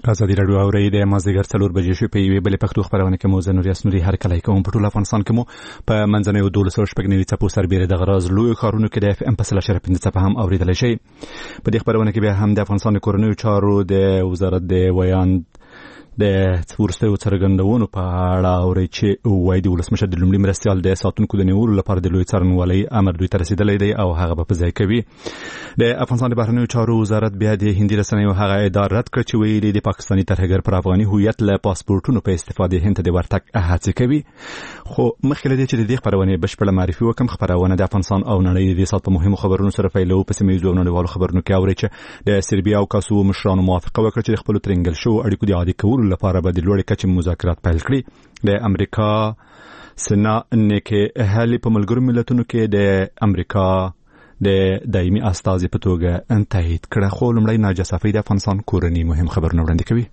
ازادي راډیو اوري د مازدیګر 4 بجې شو په یوې بلې پښتو خبرونه کې مو زنوري اسنوري هر کله کوم په ټول افغانستان کې مو په منځنۍ 12 شپږنوي څپو سربېره د غراز لوی خارونو کې د اف ام په 3.5 څپه هم اوریدل شي. په دې خبرونه کې به هم د افغانستان کورنیو چارو د وزارت د ویان د ورستیو څرګندونو په اړه اوري چې وای د ولسمشر د لومړي مرستيال د ساتونکو د نیولو لپاره د لوی څارنوالۍ امر دوی ته رسیدلی دی او هغه په ځای کوي. د افغانستان د بهرنیو چارو وزارت بیا د هندي رسنیو هغه اداره رد کړ چې ویلي د پاکستاني ترهګر پر افغاني هویت له پاسپورتونو په استفاده هند د ورتګ هڅه کوي. خو مخکې له دې چې د دې خبرونه بشپړه معرفي وکم، خبرونه د افغانستان او نړۍ د سات په مهمو خبرونو سره پیلو. په سیمه ییزو نړیوالو خبرونو کې اوري چې د سربیا او کاسو مشرانو موافقه وکړه چې خپل ترنګل شو اړیکو د عادي کولو لپاره به د لوړ کچې مذاکرات پیل کړي. د امریکا سنا نیکه هالي په ملګرو ملتونو کې د امریکا د دایمي استازي په توګه انتهید کړه. خو لمړی ناجا صافی د افغانستان کورنی مهم خبرونه وړاندې کوي.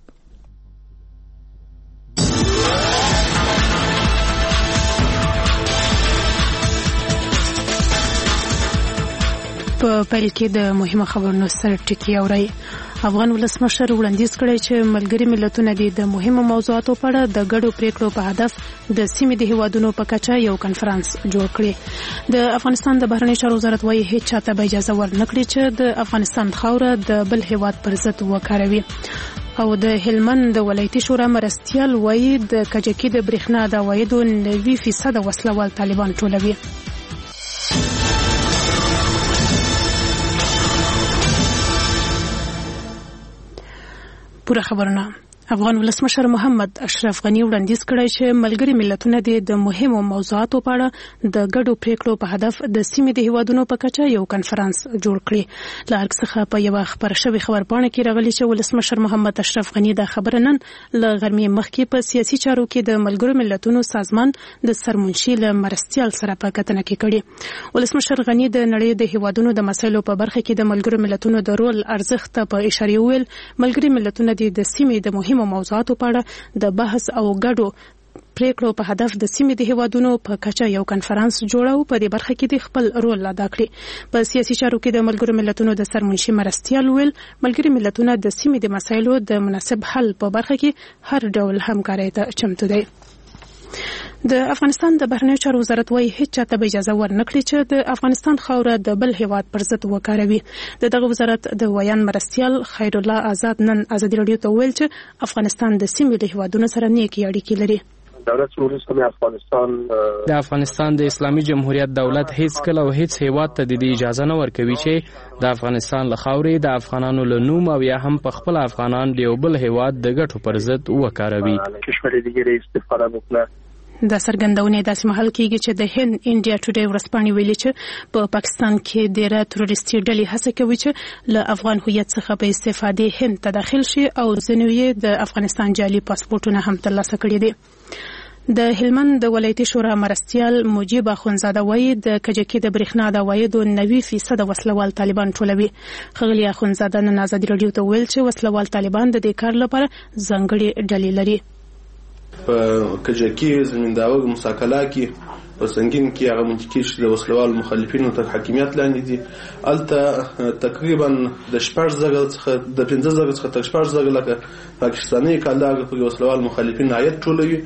په پیل کې د مهمه خبرونو سره ټکی اوري. افغان ولسمشر وړاندیز کړی چې ملګری ملتونه د مهمو موضوعاتو په اړه د ګډو پریکړو په هدف د سیمې د هیوادونو په کچه یو کنفرانس جوړ کړي. د افغانستان د بهرنی چارو وزارت وايي هیڅ چاته به اجازه ورنکړي چې د افغانستان خاوره د بل هیواد پر ضد وکاروي. او د هلمند د ولایتي شورا مرستيال وايي د کجکي د برېښنا د عوایدو 90% وسلوال طالبان ټولوي. پوره خبرونه. افغان ولسمشر محمد اشرف غنی وړاندیز کړی چې ملګری ملتونه د مهمو موضوعاتو په اړه د ګډو پریکړو په هدف د سیمې د هیوادونو په کچه یو کنفرانس جوړ کړي. له هر څه په یو خبر شوی خبرپاڼه کې راغلی چې ولسمشر محمد اشرف غنی د خبره نن له غرمې مخکې په سیاسي چارو کې د ملګرو ملتونو سازمان د سرمنشي له مرستيال سره په کتنه کې کړي. ولسمشر غنی د نړۍ د هیوادونو د مسایلو په برخه کې د ملګرو ملتونو د رول ارزښت په اشاره ویل. ملګری ملتونه د سیمې د مهمو موضوعاتو په اړه د بحث او ګډو پریکړو په هدف د سیمې د هیوادونو په کچه یو کنفرانس جوړاو. په دې برخه کې د خپل رول ادا کړي. په سیاسي چارو کې د ملګرو ملتونو د سرمنشي مرستيال ویل ملګری ملتونه د سیمې د مسایلو د مناسب حل په برخه کې هر ډول همکارۍ ته چمتو دي. د افغانستان د بهرنیو چارو وزارت وايي هیڅ چاته به اجازه ورنکړي چې د افغانستان خاوره د بل هیواد پر ضد وکاروي. دغه وزارت د ویان مرستيال خیر الله آزاد نن ازادي راډیو ته ویل چې افغانستان د سیمې له هیوادونو سره نیکي اړیکې لري. د افغانستان د اسلامي جمهوریت دولت هیڅ کله او هیڅ هیواد ته د اجازه نه ورکوي چې د افغانستان له خاورې د افغانانو له نوم او یا هم په خپل افغانان د یو بل هیواد د ګټو پر ضد وکاروي. د سرګندونې داسې محل کېږي چې د هند انډیا ټوډے ورځپاڼې ویلي چې په پاکستان کې ډېره تروریستي ډلې هڅه کوي چې له افغان هویت څخه په استفادې هند ته داخل شي او ځینې یې د افغانستان جعلي پاسپورتونه هم ترلاسه کړي دي. د هلمند د ولایتي شورا مرستيال مجيب اخونزاده وايي د کجکي د برېښنا د عوایدو 90% وسلوال طالبان ټولوي. ښاغلي اخونزاده نن ازادي راډیو ته ویل چې وسلوال طالبان د دې کار لپاره ځانګړي ډلې لري. په کجکي زمینداوي مساکلا کې په سنگین کې هغه منطقي چې د وسلوال مخالفینو تر حاکمیت لاندې دي. الته تقریبا د 14 زره څخه د 15 زره څخه تر 14 زره لکه پاکستاني کاندار په وسلوال مخالفین عاید ټولوي.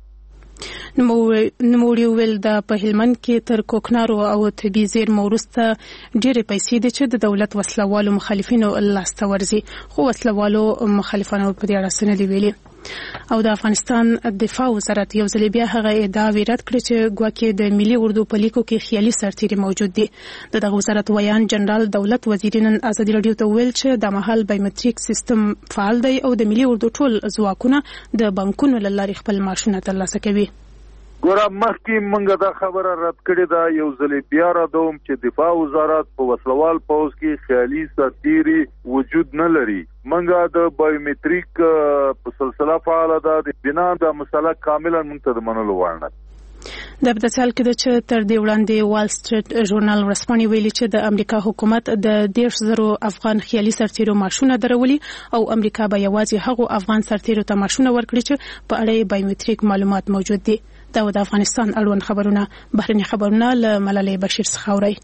نوموړي ویل د په هلمند کې تر کوکنارو او طبي زیرمو وروسته ډېرې پیسې دي چې د دولت وسلوالو مخالفینو لاسته ورځي. خو وسلوالو مخالفانو په دې اړه څه نه دي ویلي. او د افغانستان دفاع وزارت یو ځل بیا هغه ادعا رد کړې چې ګواکې د ملي اردو په لیکو کې خیالي سرتیري موجود دي. دغه وزارت ویان جنرال دولت وزیر نن ازادي راډیو ته ویل چې د مهال بایومټریک سیستم فعال دی او د ملي اردو ټول ځواکونه د بانکونو له لارې خپل معاشونه ترلاسه کوي. ګوره مخکې منګه دا خبره رد کړې ده. یو ځل بیا راځم چې دفاع وزارت په وسلوال پوز کې خیالي سرتیري وجود نه لري. منګه د بایومټریک په سلسله فعال ده. د بنا د مسله کاملا موږ ته د منلو وړ نه. د بتسال کې چې تر دې وړاندې وال سټریټ ژورنال ورسپانې ویلي چې د امریکا حکومت د 100,000 افغان خیالي سرتیرو معاشونه درولي او امریکا به یوازې هغو افغان سرتیرو ته معاشونه ورکړي چې په اړه بایومټریک معلومات موجود دي. دا د افغانستان اړوند خبرونه. بهرني خبرونه له ملالۍ بشیر څخه اوري.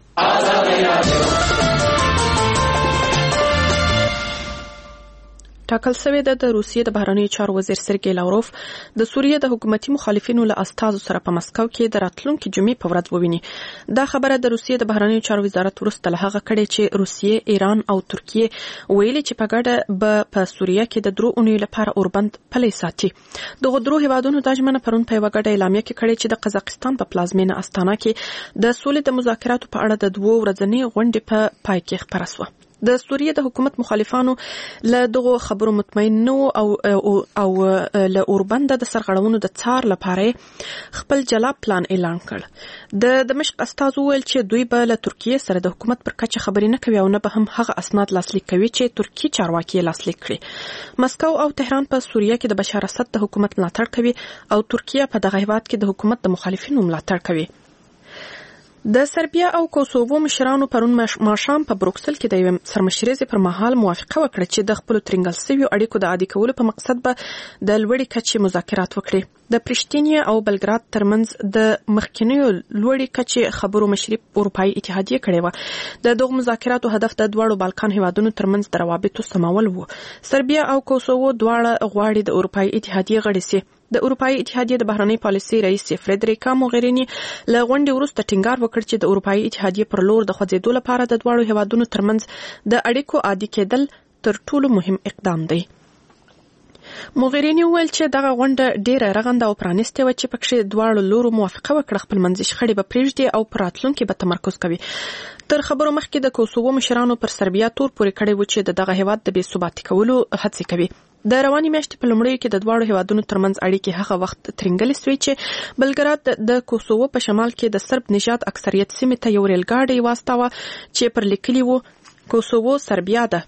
ټاکل شوې ده د روسیې د بهرنیو چارو وزیر سرګی لاوروف د سوریې د حکومتي مخالفینو له استازو سره په مسکو کې د راتلونکي جمعې په ورځ وویني. دا خبره د روسیې د بهرنیو چارو وزارت وروسته له هغه کړې چې روسیې، ایران او ترکیه ویلي چې په ګډه به په سوریه کې د 3 اونیو لپاره اوربند پلي ساتي. دغه درو هیوادونو د ژمنه پرون په یوه ګډه اعلامیه کې کړې چې د قزاقستان په پلازمینه استانا کې د سولې د مذاکراتو په اړه د 2 ورځنۍ غونډې په پای کې خبره شوه. د سوریې د حکومت مخالفانو له دغه خبرو مطمئن نه او له اوربند د سرغړونو د څار لپاره خپل جلا پلان اعلان کړ. د دمشق استازو ویل چې دوی به له ترکیه سره د حکومت پر کچه خبرې نه کوي او نه به هم هغه اسناد لاسلیک کوي چې ترکی چارواکي لاسلیک کړي. مسکو او تهران په سوریه کې د بشار اسد د حکومت ملاتړ کوي او ترکیه په دغه هیواد کې د حکومت د مخالفینو ملاتړ کوي. د سربیا او کوسوو مشرانو پرون ماښام په بروکسل کې د یو سرمشریزې پر مهال موافقه وکړه چې د خپل ترنګل سویو اړیکو د عادي کولو په مقصد به د لوړې کچې مذاکرات وکړي. د پرشتینیا او بلګراد ترمنځ د مخکینیو لوړې کچې خبرو مشري اروپایي اتحادیه کړې و. د دغو مذاکراتو هدف د دواړو بالکان هیوادونو ترمنځ د روابطو سمول و. سربیا او کوسوو دواړه غواړي د اروپایي اتحادیه غړي شي. د اروپایي اتحادیه د بهرنۍ پالیسي رئیس فریدریکا موغرینی له غونډې وروسته ټینګار وکړ چې د اروپایي اتحادیه پر لور د خوځېدو لپاره د دواړو هیوادونو ترمنځ د اړیکو عادي کېدل تر ټولو مهم اقدام دی. موغرینی ویل چې دغه غونډه ډیره رغنده او پرانیستې وه چې پکې دواړو لورو موافقه وکړه خپل منځي شخړې به پرېږدي او په راتلونکي به تمرکز کوي. تر خبرو مخکې د کوسوو مشرانو پر سربیا تور پورې کړی و چې دغه هیواد د بې ثباتي کولو هڅې کوي. د رواني میاشتې په لومړیو کې د دواړو هیوادونو ترمنځ اړیکې هغه وخت ترنګلې سوې چې بلګراد د کوسوو په شمال کې د سرب نژاد اکثریت سیمې ته یو ریل ګاډی واستاوه چې پر لیکلي و کوسوو سربیا ده.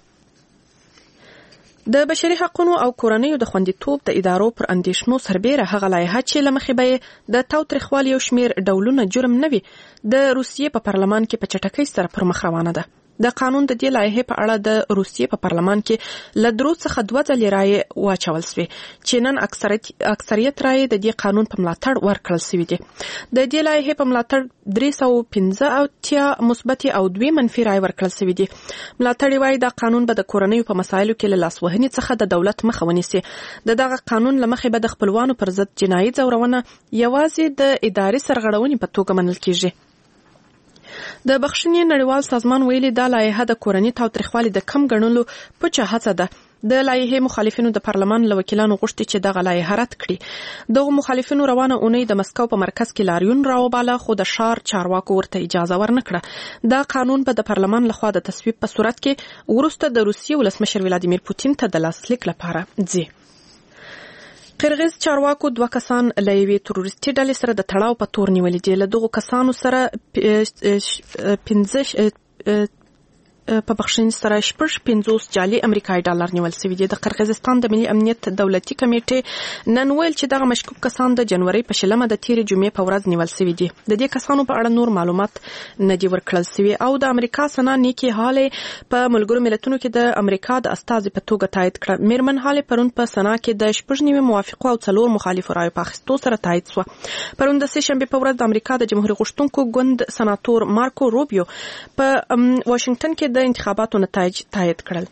د بشري حقوقو او کورنیو د خوندیتوب د ادارو پر اندیشنو سربیره هغه لایحه چې لمخې به د تاوتریخوالي یو شمیر ډولونه جرم نه وي د روسیې په پارلمان کې په چټکۍ سره پر مخ روانه ده. د قانون د دې لایحې په اړه د روسیې په پارلمان کې له 3 څخه 2 ځلې رایې واچول شوې چې نن اکثریت رایې د دې قانون په ملاتړ ورکړل شوې دي. د دې لایحې په ملاتړ 315 مثبت او 2 منفي رایې ورکړل شوې دي. ملاتړي وایي دا قانون به د کورنیو په مسایلو کې له لاسوهنې څخه د دولت مخه ونیسي. دغه قانون له مخې به د خپلوانو پر ضد جنایي ځورونه یوازې د اداري سرغړونې په توګه منل کیږي. د بخښنې نړیوال سازمان ویلي دا لایحه د کورني تاوتریخوالي د کم ګڼلو پوچه هڅه ده. د لایحې مخالفینو د پارلمان له وکیلانو غوښتي چې دغه لایحه رد کړي. دغه مخالفینو روانه اونۍ د مسکو په مرکز کې لاریون راوباله خو د ښار چارواکو ورته اجازه ورنکړه. دا قانون به د پارلمان لخوا د تصویب په صورت کې وروسته د روسیې ولسمشر ولادیمیر پوتین ته د لاسلیک لپاره ځي. قرغیز چارواکو 2 کسان له یوې تروریستي ډلې سره د تړاو په تور نیولي دي. له دغو کسانو سره 15 په بخښنې سره 50 جعلي امریکایي ډالر نیول شوي دي. د قرغیزستان د ملي امنیت دولتي کمیټې نن ویل چې دغه مشکوک کسان د جنوري په 20 د تیرې جمعې په ورځ نیول شوي دي. د دې کسانو په اړه نور معلومات نه دي ورکړل شوي او د امریکا سنا نیکی هالې په ملګرو ملتونو کې د امریکا د استازي په توګه تایید کړه. میرمن هالې پرون په سنا کې د 9 موافقو او 4 مخالفو رایو په اخیستو سره تایید شوه. پرون د سه شنبې په ورځ د امریکا د جمهوریت غوښتونکو ګوند سناتور مارکو روبیو په واشنگټن کې د انتخاباتو نتایج تایید کړل.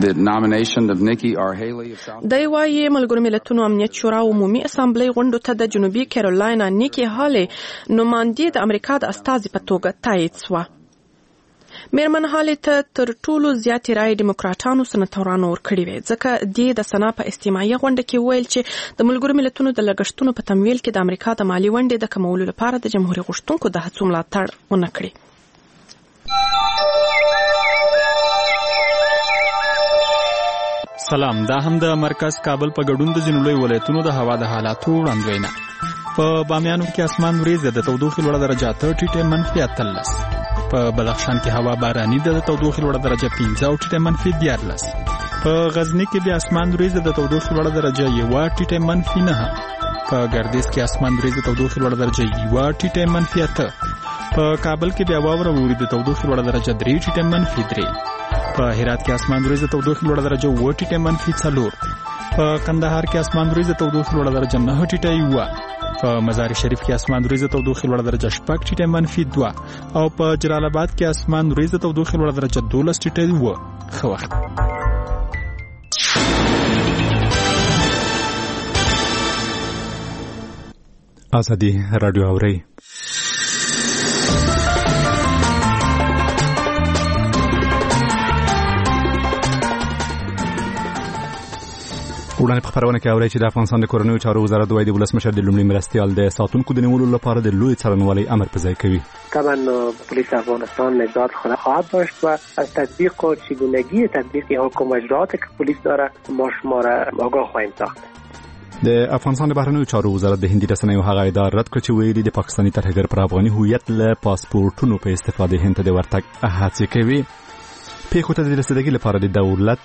دی وايي ملګرو ملتونو امنیت شورا عمومي اسامبلې غونډو ته د جنوبي کیرولاینا نیکی هالې نماینده د امریکا د استازي په توګه تایید شوه. میرمن هالې ته تر ټولو زیاتې رایې ډیموکراټانو سناتورانو ورکړې وې ځکه دې د سنا په استماعي غونډه کې ویل چې د ملګرو ملتونو د لګښتونو په تمویل کې د امریکا د مالی ونډې د کمولو لپاره د جمهوریت غوښتونکو د هڅو ملاتړ ونه کړي. سلام، دا هم د مرکز کابل په ګډون د ځینو لوی ولایتونو د هوا د حالاتو وړاندوینه. په بامیانو کې اسمان وریځ د تودوخې لوړه درجه 8 ټیټه منفي 13. په بدخشان کې هوا باراني ده د تودوخې لوړه درجه 15 او ټیټه منفي 14. په غزنی کې بیا اسمان وریځ د تودوخې لوړه درجه 1 ټیټه منفي 9. په ګردیز کې اسمان وریځ د تودوخې لوړه درجه 1 ټیټه منفي 8. په کابل کې بیا واوره ووري د تودوخې لوړه درجه 3 ټیټه منفي 3. په هرات کې اسمان وریځ د تودوخې لوړه درجه 1 ټیټه منفي 4. په کندهار کې اسمان وریځ د تودوخې لوړه درجه 9 ټیټه 1. په مزار شریف کې اسمان وریځ د تودوخې لوړه درجه 6 ټیټه منفي 2. او په جلال آباد کې اسمان وریځ د تودوخې لوړه درجه 12 ټیټه 1. خو وخت ازادي رادیو اوري وړاندې په خبرونه کې اوري چې د افغانستان د کورنیو چارو وزارت د ولسمشر د لومړي مرستیال د ساتونکو د نیولو لپاره د لوی څارنوالۍ امر په ځای کوي. طبعا پلیس افغانستان نظارت خواهد داشت و از تطبیق و چگونگی تطبیق حکم و اجراءات که پلیس داره ما شما را آگاه خواهیم ساخت. د افغانستان د بهرنیو چارو وزارت د هندي رسنیو هغه اداره رد کړ چې ویلي د پاکستاني ترهګر پر افغاني هویت له پاسپورتونو په استفاده هند ته د ورتګ هڅې کوي. پیښو ته د رسیدګۍ لپاره د دولت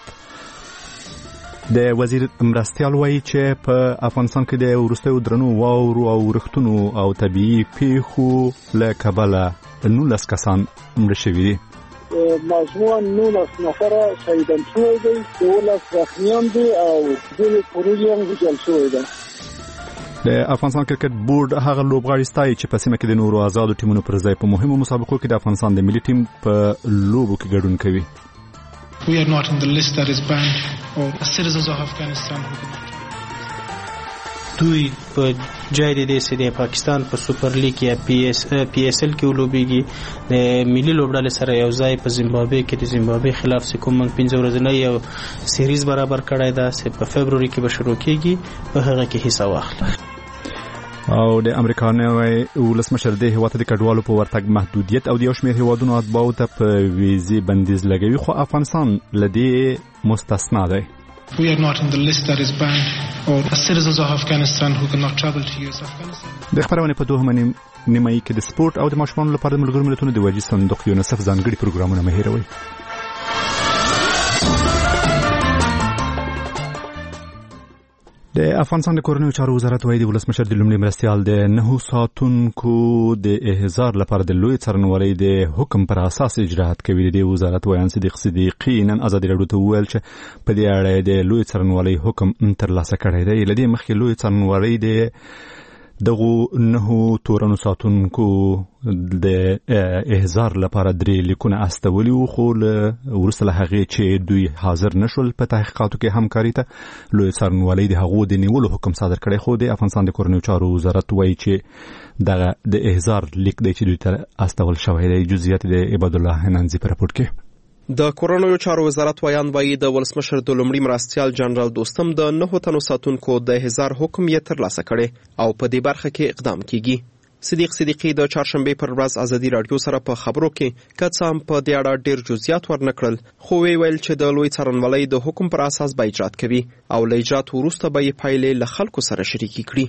د وزیر مرستیال وایي چې په افغانستان کې د وروستیو درنو واورو او ورښتونو او طبيعي پیښو له کبله 19 کسان مړه شوي دي. مجموعاً 19 نفره شهیدان شوي دي، 12 زخمیان دي او 2 پروژې هم ویجاړ شوي دي. د افغانستان کرکټ بورډ هغه لوبغاړي ستایي چې په سیمه کې د نورو آزادو ټیمونو پر ځای په مهمو مسابقو کې د افغانستان د ملي ټیم په لوبو کې ګډون کوي. We are not in the list that is banned or citizens of Afghanistan who cannot. دوی په جای د سیده پاکستان په سوپر لیګ یا پی اس ال کې ولوبېږي. د ملي لوبډلې سره یو ځای په زیمبابوې کې د زیمبابوې خلاف کوم 15 ورځې یو سیریز برابر کړی دا چې په فبروري کې به شروع کیږي، په هغه کې حصہ واخلي. او د امریکا نوی ولسمشر د هیواد د کډوالو په ورتګ محدودیت او د یو شمېر هیوادونو اتباعو ته په ویزې بندیز لګوي، خو افغانستان لدې مستثنا دی. We are not in the list that is banned or citizens of Afghanistan who cannot travel to use Afghanistan. د خبرونه په دوه نیمایي کې د سپورت او د ماشومانو لپاره د ملګرو ملتونو د وجې صندوق یونیسف ځانګړي پروګرامونه مهیروي. د افغانستان د کورنیو چارو وزارت وایي د ولسمشر د لومړي مرستیال د 9 ساتونکو د احضار لپاره د لوی څارنوالۍ د حکم پر اساس اجراات کوي. د وزارت وایي صدیقي نن ازادي راډیو ته وویل چې په دې اړه د لوی څارنوالۍ حکم ترلاسه کړی دی. لدې مخکې لوی څارنوالۍ د دغه 9 تورنو ساتونکو د احضار لپاره 3 لیکونه استولي وو، خو ورسته له هغه چې دوی حاضر نشول په تحقیقاتو کې همکاري ته لوی څارنوالۍ د هغو د نیولو حکم صادر کړی. خو د افغانستان د کورنیو چارو وزارت وایي چې دغه د احضار لیک دی چې دوی ته استول شوی دی. جزئیات د عبد الله حنانزي په راپور کې. د کورنیو چارو وزارت وایي د ولسمشر د لومړي مرستیال جنرال دوستم د 9 تنو ساتونکو د احضار حکم یې ترلاسه کړي او په دې برخه کې اقدام کیږي. صدیقي د چهارشنبه پر ورځ ازادي راډیو سره په خبرو کې کڅام په دې اړه ډیر جزئیات ورنکړل، خو ویل چې د لوی څارنوالۍ د حکم پر اساس به اجرات کوي او له اجرات وروسته به یې پایلې له خلکو سره شریکي کړي.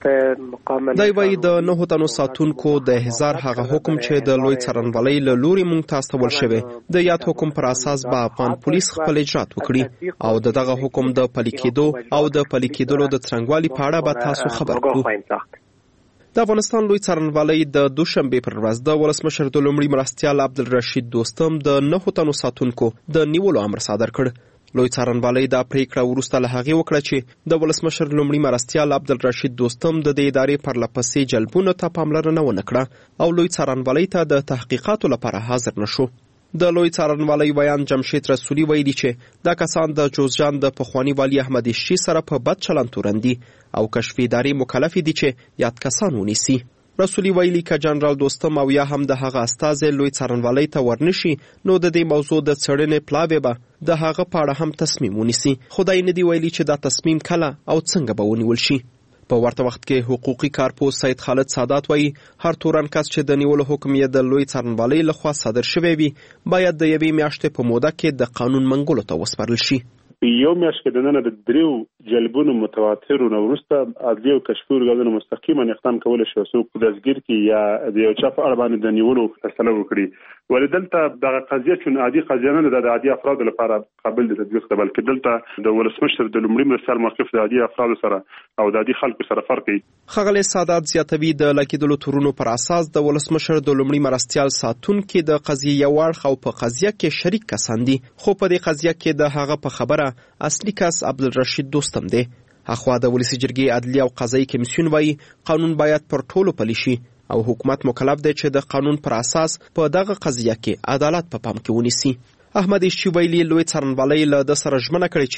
دای وایي د 9 تنو ساتونکو د احضار هغه حکم چې د لوی څارنوالۍ له لوري مونږ ته استول شوی د یاد حکم پر اساس به افغان پولیس خپل اجرات وکړي او دغه حکم د پلي کېدو او د پلي کېدلو د څرنګوالي په اړه به تاسو خبر کړو. د افغانستان لوی څارنوالۍ د دوشنبه پر ورځ د ولسمشر د لومړي مرستیال عبدالرشید دوستم د 9 تنو ساتونکو د نیولو امر صادر کړ. لوی څارنوالۍ دا پریکړه وروسته له هغې وکړه چې د ولسمشر لومړي مرستیال عبدالرشید دوستم د دې ادارې پرلپسې جلبونو ته پاملرنه ونه کړه او لوی څارنوالۍ ته د تحقیقاتو لپاره حاضر نشو. د لوی څارنوالۍ ویان جمشید رسولي ویلي چې دا کسان د جوزجان د پخوانی والی احمد شي سره په بد چلند تورندي او کشفي ادارې مکلف دي چې یاد کسان ونیسي. رسولي ویلي که جنرال دوستم او یا هم د هغه استازی لوی څارنوالۍ ته ورنشي نو د دې موضوع د څېړنې پلاوی به د هغه په اړه هم تصمیم ونیسي. خدای نه دی ویلي چې دا تصمیم کله او څنګه به ونیول شي. په ورته وخت کې حقوقي کارپوس سید خالد سادات وایي هر تورن کس چې د نیولو حکم یې د لوی څارنوالۍ لخوا صادر شوی وي باید د یوې میاشتې په موده کې د قانون منګولو ته وسپارل شي. یو میاشت کې دنه د 3 جلبونو متواتر او ورسته عدلي او کشفي ورګانو مستقیما اقدام کول شي څوک د ځګر کې یا د یو چا په اړه باندې د نیولو فیصله وکړي. ولدلته دغه قضیه چې عادي قضیه نه ده، د عادي افرادو لپاره قابل د تطبیق ده، بلکې دلته د ولسمشر د لومړي مرستیال موقف د عادي افرادو سره او د عادي خلکو سره فرق دی. ښاغلی سادات زیاتوي د لکېدلو تورونو پر اساس د ولسمشر د لومړي مرستیال ساتونکي د قضیې یو اړخ او په قضیه کې شریک کسان دي، خو په دې قضیه کې د هغه په خبره اصلي کس عبدالرشید دوستم دی. اخوا د ولسی جرګې عدلي او قضایي کمیسیون وایي قانون باید پر ټولو پلی شي او حکومت مکلف دی چې د قانون پر اساس په دغه قضیه کې عدالت په پام کې ونیسي. احمد شي ویلي لوی څارنوالۍ له د سره ژمنه کړې چې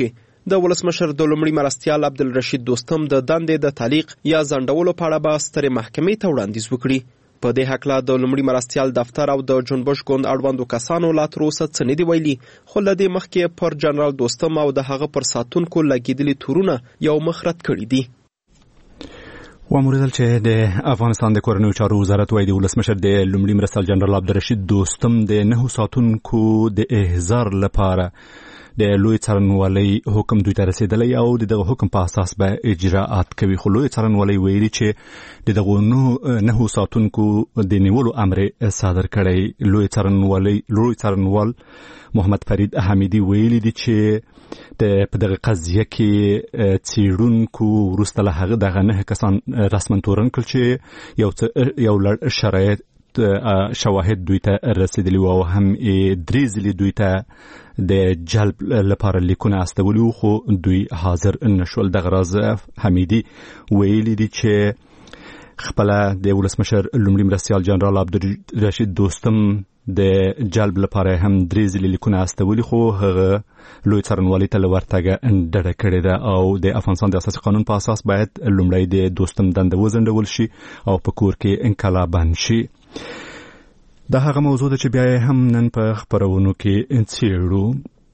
د ولسمشر د لومړي مرستیال عبدالرشید دوستم د دندې د تعلیق یا ځنډولو په اړه به سترې محکمې ته وړاندیز وکړي. په دې هکله د لومړي مرستیال دفتر او د جنبش ګوند اړوندو کسانو لا تر اوسه څه نه دي ویلي، خو له دې مخکې پر جنرال دوستم او د هغه پر ساتونکو لګېدلي تورونه یو مخ رد کړي دي. واموریدل چې د افغانستان د کورنیو چارو وزارت وايي د ولسمشر د لومړي مرستیال جنرال عبدالرشید دوستم د 9 ساتونکو د احضار لپاره د لوی څارنوالۍ حکم دوی ته رسیدلی او د دغه حکم په اساس به اجراءات کوي. خو لوی څارنوالۍ ویلي چې د دغه 9 ساتونکو د نیولو امر صادر کړی. لوی څارنوال محمد فرید حمیدي ویلي دي چې په دغه قضیه کې څېړونکو وروسته له هغه دغه 9 کسان رسما تورن کړل چې یو لړ شرایط شواهد دوی ته رسیدلی او هم درې ځلې دوی ته د جلب لپاره لیکونه استولي، خو دوی حاضر نشول. دغه راز حمیدي ویلي دي چې خپله د ولسمشر لومړي مرستیال جنرال عبدالرشید دوستم د جلب لپاره هم درې ځلې لیکونه استولي، خو هغه لوی څارنوالۍ ته له ورتګه ډډه کړې ده او د افغانستان د اساسي قانون په اساس باید لومړی د دوستم دنده وځنډول شي او په کور کې انقلاب بند شي. دا هغه موضوع ده چې بیا هم نن په خپرونو کې څېړو.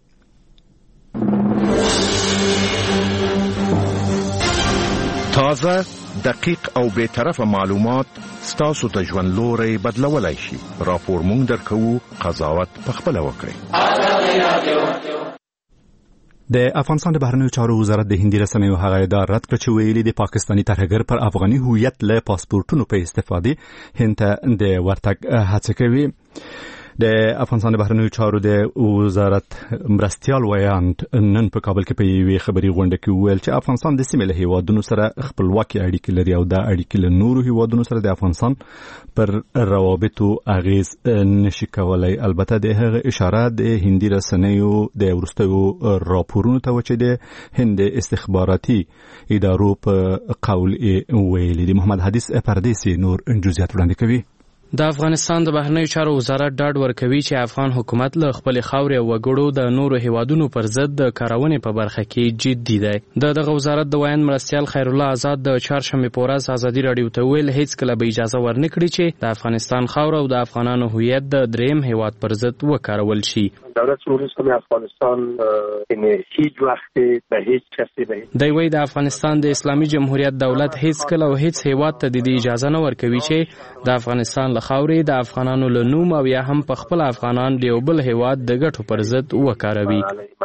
تازه، دقیق او بی‌طرفه معلومات ستاسو ته ژوند لوری بدلولی شي. راپور مونږ درکوو، قضاوت پخپله وکړئ. د افغانستان د بهرنیو چارو وزارت د هندي رسنیو هغه ادعا رد کړه چې ویلي د پاکستاني ترهګر پر افغاني هویت له پاسپورتونو په استفادې هند ته د ورتګ هڅه کوي. د افغانستان د بهرنیو چارو د وزارت مرستیال ویاند نن په کابل کې په یوې خبري غونډه کې وویل چې افغانستان د سیمې له هیوادونو سره خپلواکي اړیکې لري او دا اړیکې له نورو هیوادونو سره د افغانستان پر روابطو اغیز نشي کولای. البته د هغه اشاره د هندي رسنیو د وروستیو راپورونو ته چې د هند استخباراتي ادارو په قول ویلي دي. محمد حدیث پردیسی نور جزئیات وړاندې کوي. د افغانستان د بهرنیو چارو وزارت ډاډ ورکوي چې افغان حکومت له خپل خاورې او وګړو د نورو هیوادونو پر ضد د کارونې په برخه کې جدي دی. دغه وزارت د ویاند مرستیال خیر الله آزاد د چهارشنبې په ورځ ازادي راډیو ته ویل هیڅ کله به اجازه ورنکړي چې د افغانستان خاوره او د افغانانو هویت د دریم هیواد پر ضد وکارول شي. دولت جمهوری افغانستان هیڅ وخت به هیڅ کسی دی وی د افغانستان د اسلامي جمهوریت دولت هیڅ کله او هیڅ هیواد ته د اجازه نه ورکوي چې د افغانستان له خاورې د افغانانو له نوم او یا هم په خپل افغانان د یو بل هیواد د ګټو پر ضد وکاروي.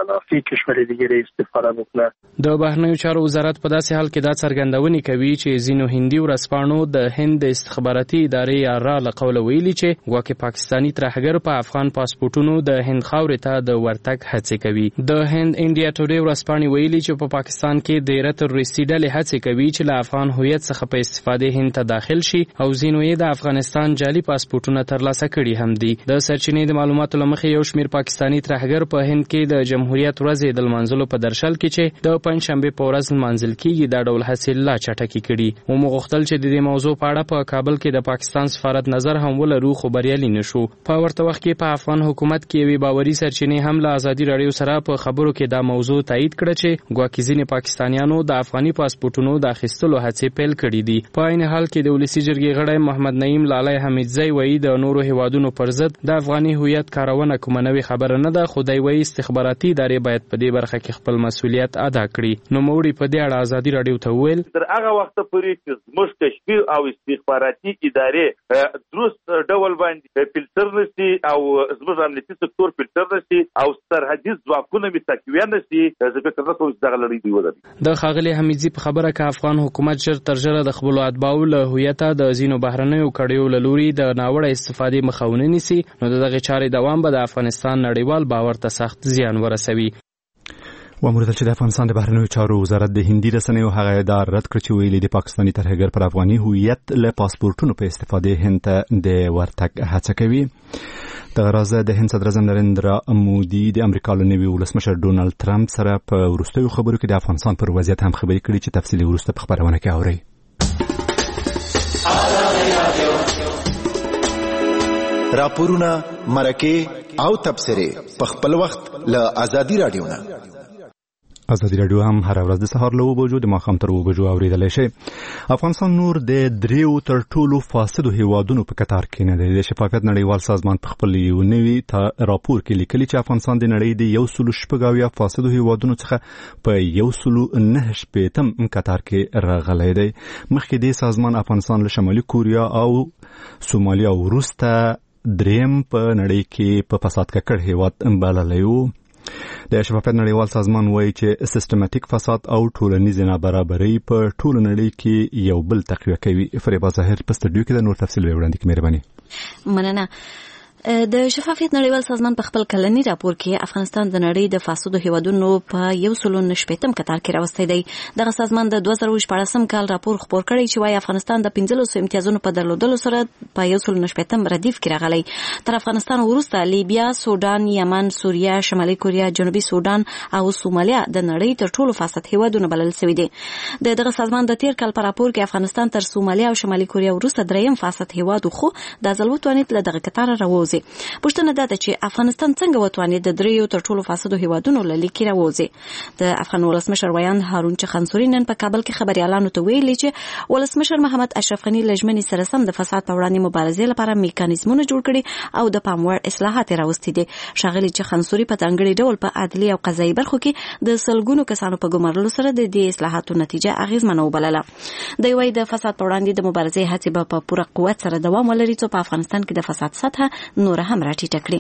د بهرنیو چارو وزارت په داسې حال کې دا څرګندونې کوي چې ځینو هندي ورځپاڼو د هند د استخباراتي ادارې را له قوله ویلي چې ګواکې پاکستاني ترهګر په افغان پاسپورتونو د هند خاورې ته د ورتګ هڅې کوي. د هند انډیا ټوډے ورځپاڼې ویلي چې په پاکستان کې ډېره تروریستي ډلې هڅې کوي چې له افغان هویت څخه په استفادې هند ته داخل شي او ځینو یې د افغانستان جعلي پاسپورتونه ترلاسه کړي هم دي. د سرچینې د معلوماتو له مخې یو شمېر پاکستاني ترهګر په هند کې د جمهوریت ورځې د لمانځلو په درشل کې چې د پنجشنبې په ورځ لمانځل کېږي دا ډول هڅې لا چټکې کړي. موږ غوښتل چې د دې موضوع په اړه په کابل کې د پاکستان سفارت نظر هم ولرو خو بریالي نشو. په ورته وخت کې په افغان حکومت کې یوې باوري سرچینې هم له ازادي راډیو سره په خبرو کې دا موضوع تایید کړه چې ګواکې ځینې پاکستانیانو د افغاني پاسپورتونو د اخیستلو هڅې پیل کړي دي. په عین حال کې د ولسي جرګې غړی محمد نعیم لالی حمیدزی وایي د نورو هیوادونو پر ضد د افغاني هویت کارونه کومه نوې خبره نه ده، خو دی وایي استخباراتي ادارې باید په دې برخه کې خپل مسؤلیت ادا کړي. نوموړي په دې اړه ازادي راډیو ته وویل تر هغه وخته پورې چې زموږ تشکیل او استخباراتي ادارې درست ډول باندې فلټر نشي او زموږ امنیتي سکتور فلټر نشي او سرحدي ځواکونه مې تقویه نشي ځکه چې تاسو دغه لړۍ دی ودرې. د ښاغلي حمیدزي په خبره کې افغان حکومت ژر تر ژره د خپلو اتباعو له هویته د ځینو بهرنیو کړیو له لوري د ناوړه استفادې مخه ونه نیسي نو د دغې چارې دوام به د افغانستان نړیوال باور ته سخت زیان ورسوي. واموریدل چې د افغانستان د بهرنیو چارو وزارت د هندي رسنیو هغه ادعا رد کړه چې ویلي د پاکستاني ترهګر پر افغاني هویت له پاسپورتونو په استفادې هند ته د ورتګ هڅه کوي. دغه راز د هند صدر اعظم نریندرا مودي د امریکا له نوي ولسمشر ډونالد ټرمپ سره په وروستیو خبرو کې د افغانستان پر وضعیت هم خبرې کړي چې تفصیلي وروسته په خبرونه کې اوري. راپورونه، مرکې او تبصرې په خپل وخت له ازادي راډیو نه. ازادي رادیو هم هر ورځ د سهار له 9 بجو د ماښام تر 9 بجو اوریدلای شي. افغانستان نور د دریو تر ټولو فاسدو هیوادونو په قطار کې نه دی. د شفافیت نړیوال سازمان په خپل یو نوي راپور کې لیکلي چې افغانستان د نړۍ د 1.8 فاسدو هیوادونو څخه په 1.9 قطار کې راغلی دی. مخکې د سازمان افغانستان له شمالي کوریا او سومالیا وروسته دریم په نړۍ کې په فساد ککړ هیواد بللی و. د شفافیت نړیوال سازمان وایي چې سیستماتیک فساد او ټولنیز نابرابري په ټول نړۍ کې یو بل تقویه کوي. فریبا ظاهر په سټډیو کې د نور تفصیل وړاندې کوي. مهرباني. مننه. د شفافیت نړیوال سازمان په خپل کلنی راپور کې افغانستان د نړۍ د فاسدو هیوادونو په 1.9 قطار کې راوستی دی. دغه سازمان د 2014 کال راپور خپور کړی چې وايي افغانستان د 15 امتیازونو په درلودلو سره په 1.9 ردیف کې راغلی. تر افغانستان وروسته لیبیا، سودان، یمن، سوریه، شمالي کوریا، جنوبي سودان او سومالیا د نړۍ تر ټولو فاسد هیوادونه بلل شوي دي. دغه سازمان د تیر کال په راپور کې افغانستان تر سومالیا او شمالي کوریا وروسته دریم فاسد هیواد خو د ځلوتوانیت له دغه قطار راوځي. پښتنه ده چې افغانستان څنګه وتواني د دریو تر ټولو فاسدو هیوادونو له لیکي راوځي. د افغان ولسمشر ویاند هارون چخانسوري نن په کابل کې خبريالانو ته ویلي چې ولسمشر محمد اشرف غنی لجمنې سره سم د فساد په وړاندې مبارزې لپاره میکانیزمونه جوړ کړي او د پاموړ اصلاحات راوستي دي. ښاغلي چخانسوري په ځانګړي ډول په عدلي او قضایي برخو کې د سلګونو کسانو په ګمارلو سره د دې اصلاحاتو نتیجه اغیزمنه وبلله. د وی د فساد په وړاندې د مبارزې هڅې په پوره قوت سره دوام ولري چې په افغانستان کې د فساد سطح نور هم راټیټه کړي.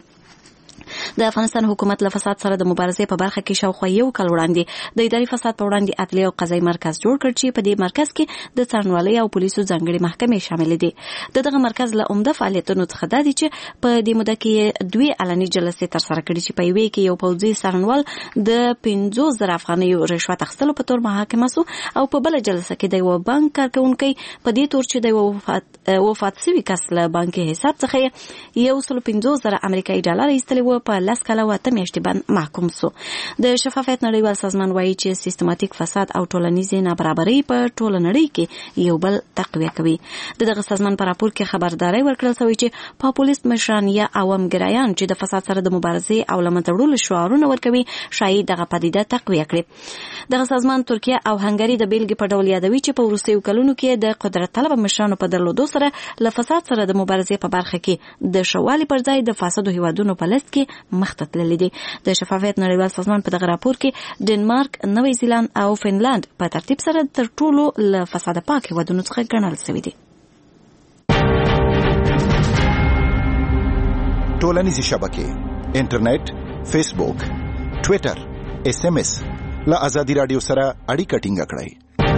د افغانستان حکومت له فساد سره د مبارزې په برخه کې شاوخوا یو کال وړاندې د اداري فساد په وړاندې عدلي او قضایي مرکز جوړ کړ چې په دې مرکز کې د څارنوالۍ او پولیسو ځانګړي محکمې شامل دي. دغه مرکز له عمده فعالیتونو څخه دا دي چې په دې موده کې دوی علني جلسې ترسره کړي چې په یوې کې یو پوځي څارنوال د 50,000 افغانیو رشوت اخیستلو په تور محاکمه شو او په بل جلسه کې د یو بانک کارکونکي په دې تور چې د وفات شوي کس له بانکي حساب څخه 150,000 امریکایي ډالر ایستلي په 10 کاله و 8 میاشتې باندې محکوم شو. د شفافیت نړیوال سازمان وایي چې سیستماتیک فساد او ټولنیز نابرابري په ټول نړۍ کې یو بل تقویه کوي. دغه سازمان په راپور کې خبرداري ورکړل شوې چې پاپولیست مشران یا عوام ګرایان چې د فساد سره د مبارزې او لمنځوړلو شعارونه ورکوي شاید دغه پدیده تقویه کړي. دغه سازمان ترکیه او هنګری د بیلګې په ډول یادوي چې په وروستیو کلونو کې د قدرت طلب مشرانو په درلودو سره له فساد سره د مبارزې په برخه کې د شوالي پر ځای د فاسدو هیوادونو په لست کې مخته تللي دي. د شفافیت نړیوال سازمان په دغه راپور کې ډنمارک، نوی زیلاند او فنلند په ترتیب سره تر ټولو له فساد پاک هیوادونو څخه ګڼل شوي دي. ټولنیزې شبکې، انټرنیټ، فیسبوک، ټویټر، SMS له ازادي رادیو سره اړیکه ټینګه کړئ.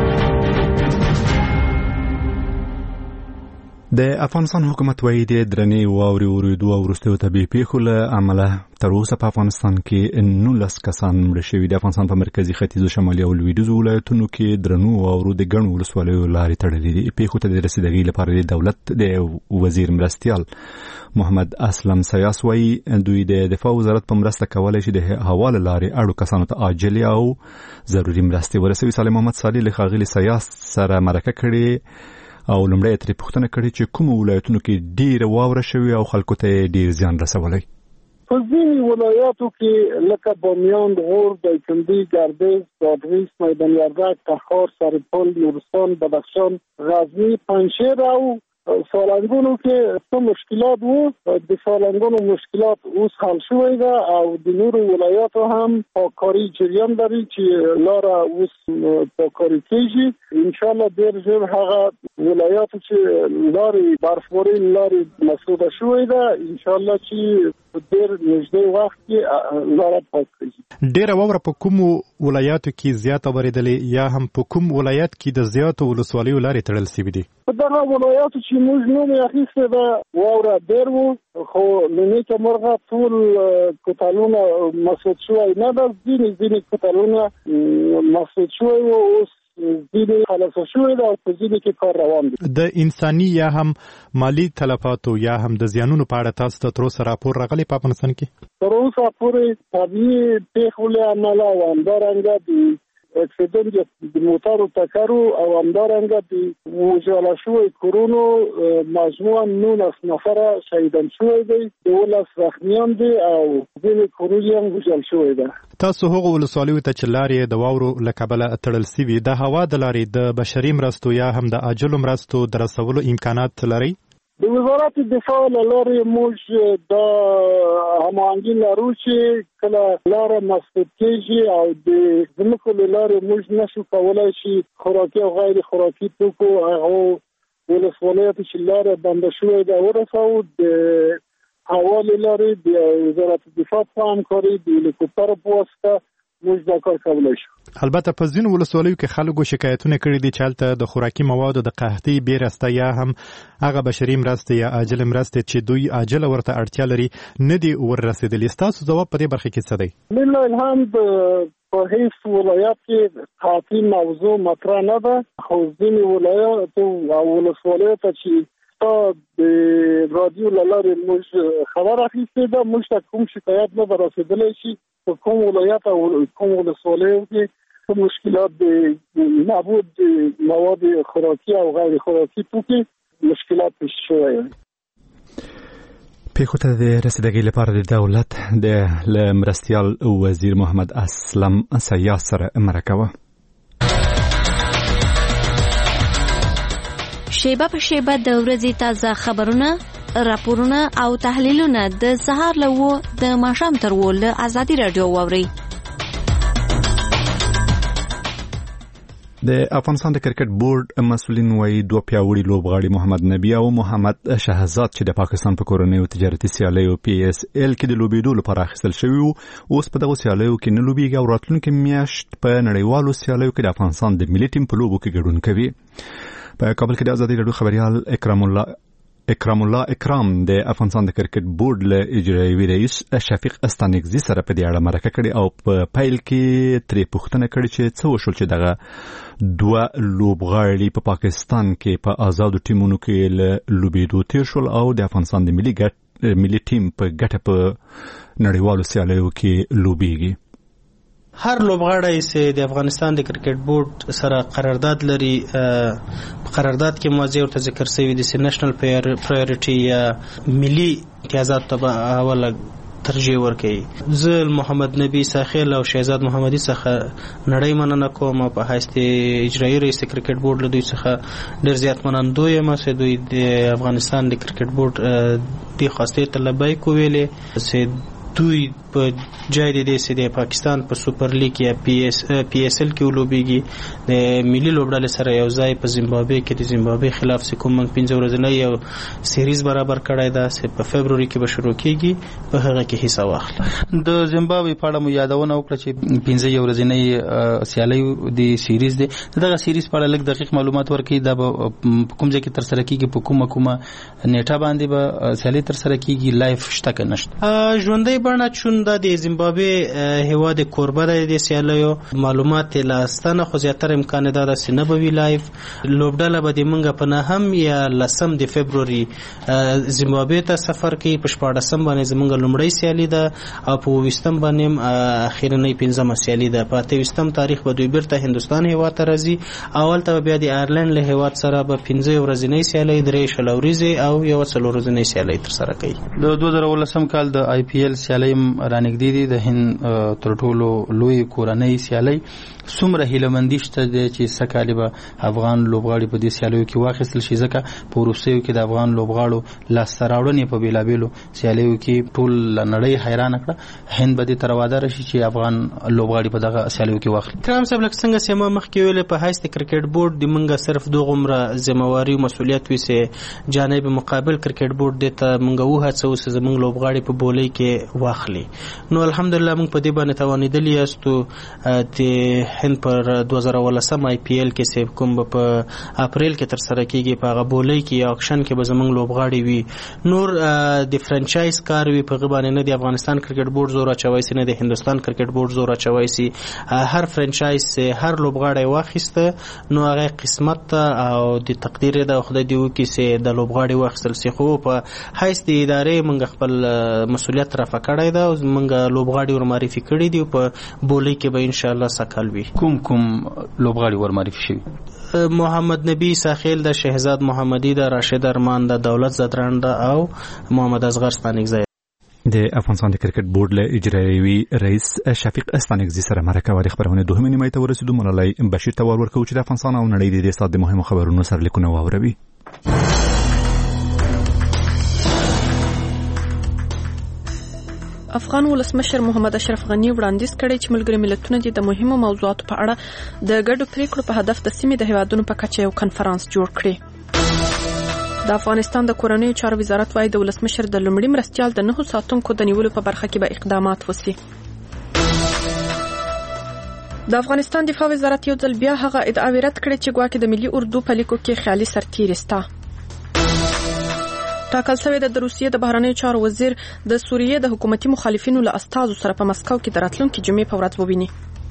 د افغانستان حکومت وایي د درنې واورې ورېدو او وروستیو طبیعي پیښو له امله تر اوسه په افغانستان کې 19 کسان مړه شوي دي. افغانستان په مرکزي ختیځو، شمالي او لویدیځو ولایتونو کې درنو واورو د ګڼو ولسوالیو لارې تړلې دي. پیښو ته د رسیدګۍ لپاره د دولت د وزیر مرستیال محمد اسلم سیاس وایي دوی د دفاع وزارت په مرسته کولی شي د هوا له لارې اړو کسانو ته عاجلې او ضروري مرستې ورسوي. صالح محمد صالح له ښاغلي سیاس سره مرکه کړې او لومړی ترې پوښتنه کړې چې کوم ولایتونو کې ډېره واوره شوې او خلکو ته ډېر زیان رسولی. په ځینې ولایاتو کې لکه بامیان، غور، دایکنډي، ګردیز، بادغیس، میدان وردګ، تخار، سرپل، نورستان، بدخشان، غزني، پنجشیر او سالنګونو کې څه مشکلات وو. د سالنګونو مشکلات اوس حل شوی ده او د نورو ولایاتو هم پاککاري جریان لري چې لاره اوس پاککاري کیږي. ان شاء الله ډېر ژر هغه ولایاتو چې لارې برفباري لارې مسوده شوی ده ان شاء الله چې ډېر نږدې وخت کې لاره پاک کیږي. ډېره واوره په کوم ولایاتو کې زیاته ورېدلې یا هم په کوم ولایت کې د زیاتو ولسوالیو لارې تړل شوي دي؟ په دغه ولایاتو چې موږ نوم یې اخیستی ده واوره ډېر وو خو له نیکه مرغه ټول کوتلونه مسدود شوی نه ده. ځینې کوتلونه مسدود شوی وو، اوس ځینې خلاص شوی ده او په ځینې کې کار روان دی. د انساني یا هم مالی تلفاتو یا هم د زیانونو په اړه تاسو ته تر اوسه راپور راغلی په افغانستان کې؟ تر اوسه پورې طبیعي پیښو له امله او همدارنګه د اکسیدنت د موټرو ټکرو او همدارنګه د وژل شوی کورونو مجموعاً 19 نفره شهیدان شوی دي، 12 زخمیان دي او ځینې کورونه هم وژل شوی ده. تاسو هغه ولسوالیو ته چې لارې د واورو له کبله تړل سوي د هوا د لارې د بشري مرستو یا هم د عاجلو مرستو د رسولو امکانات لري؟ د وزارت دفاع له لارې موږ د هماهنګي لرو چې کله لاره مسدود کېږي او د ځمکو له لارې موږ نشو کولی شي خوراکي او غیر خوراکي توکو هغو ولسوالیو ته چې لاره بنده شوې ده ورسوو. د هوا له لارې د وزارت دفاع په همکاري د هلیکوپټر په واسطه موږ دا کار کولی شو. البته په ځینو ولسوالیو کې خلکو شکایتونه کړي دي چې هلته د خوراکي موادو د قحطۍ بې رسته یا هم هغه بشري مرستې یا عاجل مرستې چې دوی عاجله ورته اړتیا لري نه دي وررسېدلي. ستاسو ځواب په دې برخه کې څه دی؟ لله الحمد په هیڅ ولایت کې قحطۍ موضوع مطرح نه ده، خو ځینې ولایاتو او ولسوالیو ته چې د رادیو له لارې موږ خبر اخیستې ده، موږ ته کوم شکایت نه ده رسېدلی شي په کوم ولایت او کوم ولسوالیو کې کوم مشکلات د نابود مواد خوراکي او غیر خوراکي توکي مشکلات پیش شوی. پیښو ته د رسیدګۍ لپاره د دولت د مرستیال وزیر محمد اسلم سیاس سره مرکه وه. شیبه په شیبه د ورځې تازه خبرونه، راپورونه او تحلیلونه د سهار له 9 د ماښام تر 10 له ازادي رادیو واورئ. د افغانستان د کرکټ بورډ مسؤلین وايي دوه پیاوړي لوبغاړي محمد نبی او محمد شهزاد چې د پاکستان په کورنیو تجارتي سیالیو PSL کې د لوبېدو لپاره اخیستل شوي وو، اوس په دغه سیالیو کې نه لوبېږي او راتلونکي میاشت په نړیوالو سیالیو کې د افغانستان د ملي ټیم په لوبو کې ګډون کوي. په کابل کې د ازادي رادیو خبريال اکرام الله اکرام د افغانستان د کرکټ بورډ له اجرایي رئیس شفیق استانګزي سره په دې اړه مرکه کړې او په پیل کې ترې پوښتنه کړې چې څه وشول چې دغه دوه لوبغاړي په پاکستان کې په آزادو ټیمونو کې له لوبېدو تیر شول او د افغانستان د ملي ټیم په ګټه په نړیوالو سیالیو کې لوبېږي. هر لوبغاړی چې د افغانستان د کرکټ بورډ سره قرارداد لري، قرارداد کې موضوع ورته ذکر شوی د نېشنل پرایورټي یا ملي امتیازات ته اوله ترجیح ورکړي. زه محمد نبی ساخیل او شهزاد محمدي څخه نړۍ مننه کوم په حیث اجرایي رئیس کرکټ بورډ له دوی څخه ډېر زیات منندوی یم چې دوی د افغانستان د کرکټ بورډ د خاصیت ته لبیک ویلې چې دوی په جای د دې چې د پاکستان په سوپر لیګ یا PSL کې ولوبېږي د ملي لوبډلې سره یو ځای په زیمبابوې کې د زیمبابوې خلاف چې کوم 15 ورځې یو سیریز برابر کړی دا چې په فبروري کې به شروع کیږي په هغه کې حصہ واخله. د زیمبابوې په اړه مو یادونه وکړه چې 15 ورځې سیالي د سیریز دی. دغه سیریز په اړه لږ دقیق معلومات ورکړي. دا به کوم ځای کې تر سره کیږي، په کومه نیټه باندې به سیالي تر سره کیږي، لایف شته که نشته؟ ژوندۍ بڼه چون د زیمبابوې هیواد کوربه د سیالیو معلومات لاستانه خو زیاتره امکان ده چې نه به وی لایف لوبډله به د منګه په نهم یا 10 د فبروري زیمبابوې ته سفر کوي. په 14 باندې زمونږ لومړی سیالي ده او په 20 باندې اخیرنۍ 15 سیالي ده. په 23 تاریخ به دوی بیرته هندستان هیواد ته راځي. اول ته بیا د آیرلند له هیواد سره به 15 ورځې سیالي، 3 شلوريزه او یو 4 ورځې سیالي تر سره کوي. د 2019 کال د IPL سیالي رانګدي دي د هند تر ټولو لوی کورنۍ سیالي. څومره هیلهمندي شته چې سکهالی به افغان لوبغاړي په دې سیالیو کې واخیستل شي، ځکه په روسیو کې د افغان لوبغاړو لاسته راوړنې په بیلابیلو سیالیو کې ټول نړۍ حیران کړه. هند به دې تر وادار شي چې افغان لوبغاړي په دغه سیالیو کې واخلي. کرام صاحب لکه څنګه چې ما مخکې ویل په حیث د کرکټ بورډ د منګه صرف دوه عمره ذمہواری او مسؤلیت وي چې جانب مقابل کرکټ بورډ د ته منګه وه څه زمونږ لوبغاړي په بولۍ کې واخلي. نو الحمدلله موږ په دې باندې توانیدلی یاستو. د هند پر 2019 IPL کې چې کوم په اپریل کې تر سره کیږي په هغه بولۍ کې یا اکشن کې به زمونږ لوبغاړي وي. نور د فرانچایز کار وي په غو باندې نه د افغانستان کرکټ بورډ زور اچوي سي، نه د هندستان کرکټ بورډ زور اچوي سي. هر فرانچایز هر لوبغاړی واخیسته نو هغه قسمت او د تقدیر د خدای دی وکي چې د لوبغاړي واخیستل سي. خو په حیث د ادارې موږ خپل مسؤلیت رافع کړی دا، موږ لوبغاړي ور معرفي کړی دی په بولۍ کې به ان شاء الله سکل وي. شوی. کوم لوبغاړي ورمعرفي شوي؟ محمد نبی ساخیل د شهزاد محمدي د راشد ارمان د دولت زدران او محمد اصغر ستانکزی. د افغانستان د کرکټ بورډ له اجرایوي رئیس شفیق استانکزی سره مرکه د خبرونه دوهمه نیمه ته ورسېدو. ملالۍ بشیر ته ورکو چې د افغانستان او نړۍ د سات د مهمو خبرونو سره لیکونه واوروي. افغان ولسمشر محمد اشرف غنی وړاندیز کړی چې ملګري ملتونه د مهمو موضوعاتو په اړه د ګډو پریکړو په هدف د سیمې د هیوادونو په کچه یو کنفرانس جوړ کړي. د افغانستان د کورنیو چارو وزارت وايي د ولسمشر د لومړي مرستیال د 9 ساتونکو د نیولو په برخه کې به اقدامات وشي. د افغانستان دفاع وزارت یو ځل بیا هغه ادعاوې رد کړې چې ګواکې د ملي اردو په لیکو کې خیالي سرتیري سته. ټاکل شوی د روسیې د بهرنیو چارو وزیر د سوریې د حکومتي مخالفینو له استازو سره په مسکو کې د راتلونکي جمعې په ورځ وویني.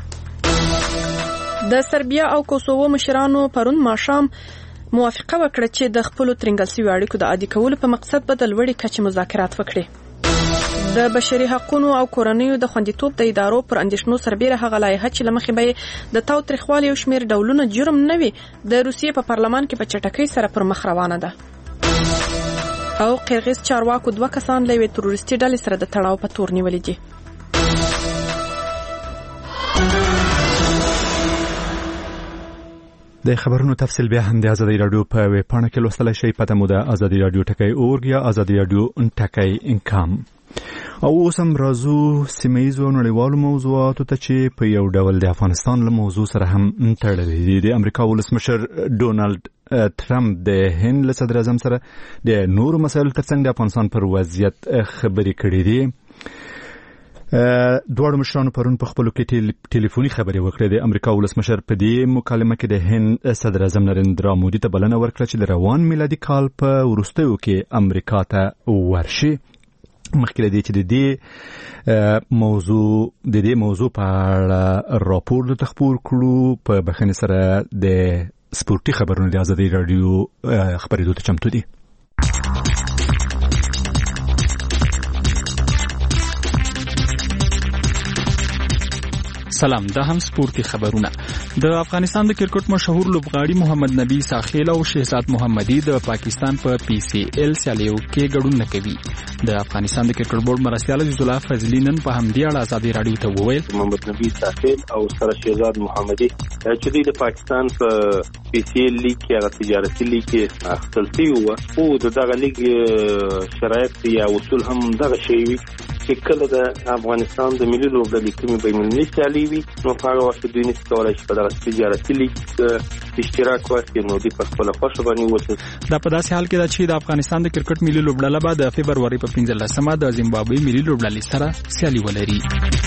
د سربیا او کوسوو مشرانو پرون ماښام موافقه وکړه چې د خپل ترنګل سوي اړیکو د عادي کولو په مقصد به د لوړې کچې مذاکرات وکړي. د بشري حقوقو او کورنیو د خوندیتوب د ادارو پر اندیشنو سربېره هغه لایحه چې لمخې به د تاوتریخوالي او شمیر ډولونه جرم نه وي د روسیې په پارلمان کې په چټکۍ سره پر مخ روانه ده. او قرغیز چارواکو 2 کسان له تروریستي ډلې سره د تړاو په تور نیولې دي. د خبرونو تفصیل بیا هم د ازادي رادیو په ویب پاڼه کې لوستلای شئ. پته مو د ازادي رادیو ټکی اورګ یا ازادي رادیو ټکی انکام. او اوس هم راځو سیمه‌یزو نړیوالو موضوعاتو ته چې په یو ډول د افغانستان له موضوع سره هم تړلي دي. د امریکا ولسمشر ډونالد ټرمپ د هند له صدر اعظم سره د نورو مسایلو ترڅنګ د افغانستان پر وضعیت خبرې کړې دي. دواړو مشرانو پرون په خپلو کې ټلیفوني خبرې وکړې. د امریکا ولسمشر په دې مکالمه کې د هند صدر اعظم نریندرا مودي ته بلنه ورکړه چې د روان میلادي کال په وروستیو کې امریکا ته ورشي. مخکې له دې چې د دې موضوع په اړه راپور د تخپور کړو په بخښنې سره د سپورتي خبرونو د ازادي رادیو خبرېدو ته چمتو دي. سلام، دا هم سپورتي خبرونه. د افغانستان د کرکټ مشهور لوبغاړي محمد نبی ساخیل او شهزاد محمدي د پاکستان په PCL سیالیو کې ګډون نه کوي. د افغانستان د کرکټ بورډ مرستیال عزیز الله فضلی نن په همدې اړه ازادي رادیو ته وویل محمد نبی ساخیل او سره شهزاد محمدي چې د پاکستان په PCL لیګ کې هغه تجارتي لیګ کې اخیستل شوی او دغه لیګ شرایط یا اصول هم دغه شی وي چې کله د افغانستان د ملي لوبډلې کومې بین‌المللي سیالي وي نو هغه وخت دوی نشي کولای چې په دغه تجارتي لیګ اشتراک ورکړي نو دوی په خپله خوښه باندې ووځي. دا په داسې حال کې ده چې د افغانستان د کرکټ ملي لوبډله به د فبروري په 15مه د زیمبابوې ملي لوبډلې سره سیالي ولري.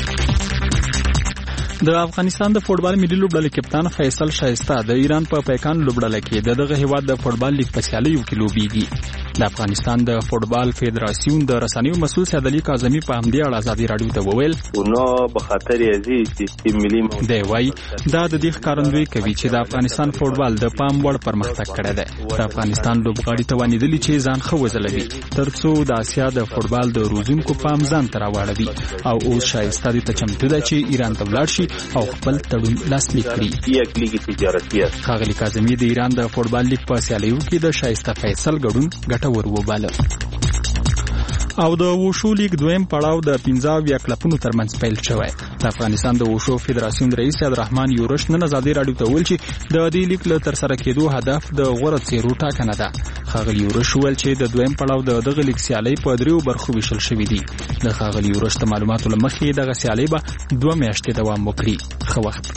د افغانستان د فوټبال ملي لوبډلې کپتان فیصل شایسته د ایران په پیکان لوبډله کې دغه هیواد د فوټبال لیګ په سیالیو کې لوبېږي. د افغانستان د فوټبال فدراسیون د رسنیو مسؤل سید علي کاظمي په همدې اړه ازادي رادیو ته وویل نو به خاطر عزیز چې ملي دی وای دا د دې ښکارندوی کوي چې د افغانستان فوټبال د پام وړ پرمختګ کړی دی. د افغانستان لوبغاړي توانیدلی چې ځان ښه وځلوي ترڅو د اسیا د فوټبال د روزونکو پام ځان ته راواړوي او اوس شایسته دي ته چمتو ده چې ایران ته ولاړ شي او خپل تړون لاسلیک کړي. یک لیګ تجارتي ښاغلي کاظمي د ایران د فوټبال لیګ په سیالیو کې د شایسته فیصل ګډون ګټور وباله. او د وشو لیګ دویم پړاو د 15 کلبونو ترمنځ پیل شوی. د افغانستان د وشو فدراسیون رئیس عبدالرحمن یورش نن ازادي رادیو ته ویل چې د دې لیګ له ترسره کېدو هدف د غوړه څیرو ټاکنه ده. ښاغلي یورش ویل چې د دویم پړاو د دغه لیګ سیالي په 3 برخو ویشل شوې دي. د ښاغلي یورش د معلوماتو له مخې دغه سیالي به 2 میاشتې دوام وکړي. ښه وخت.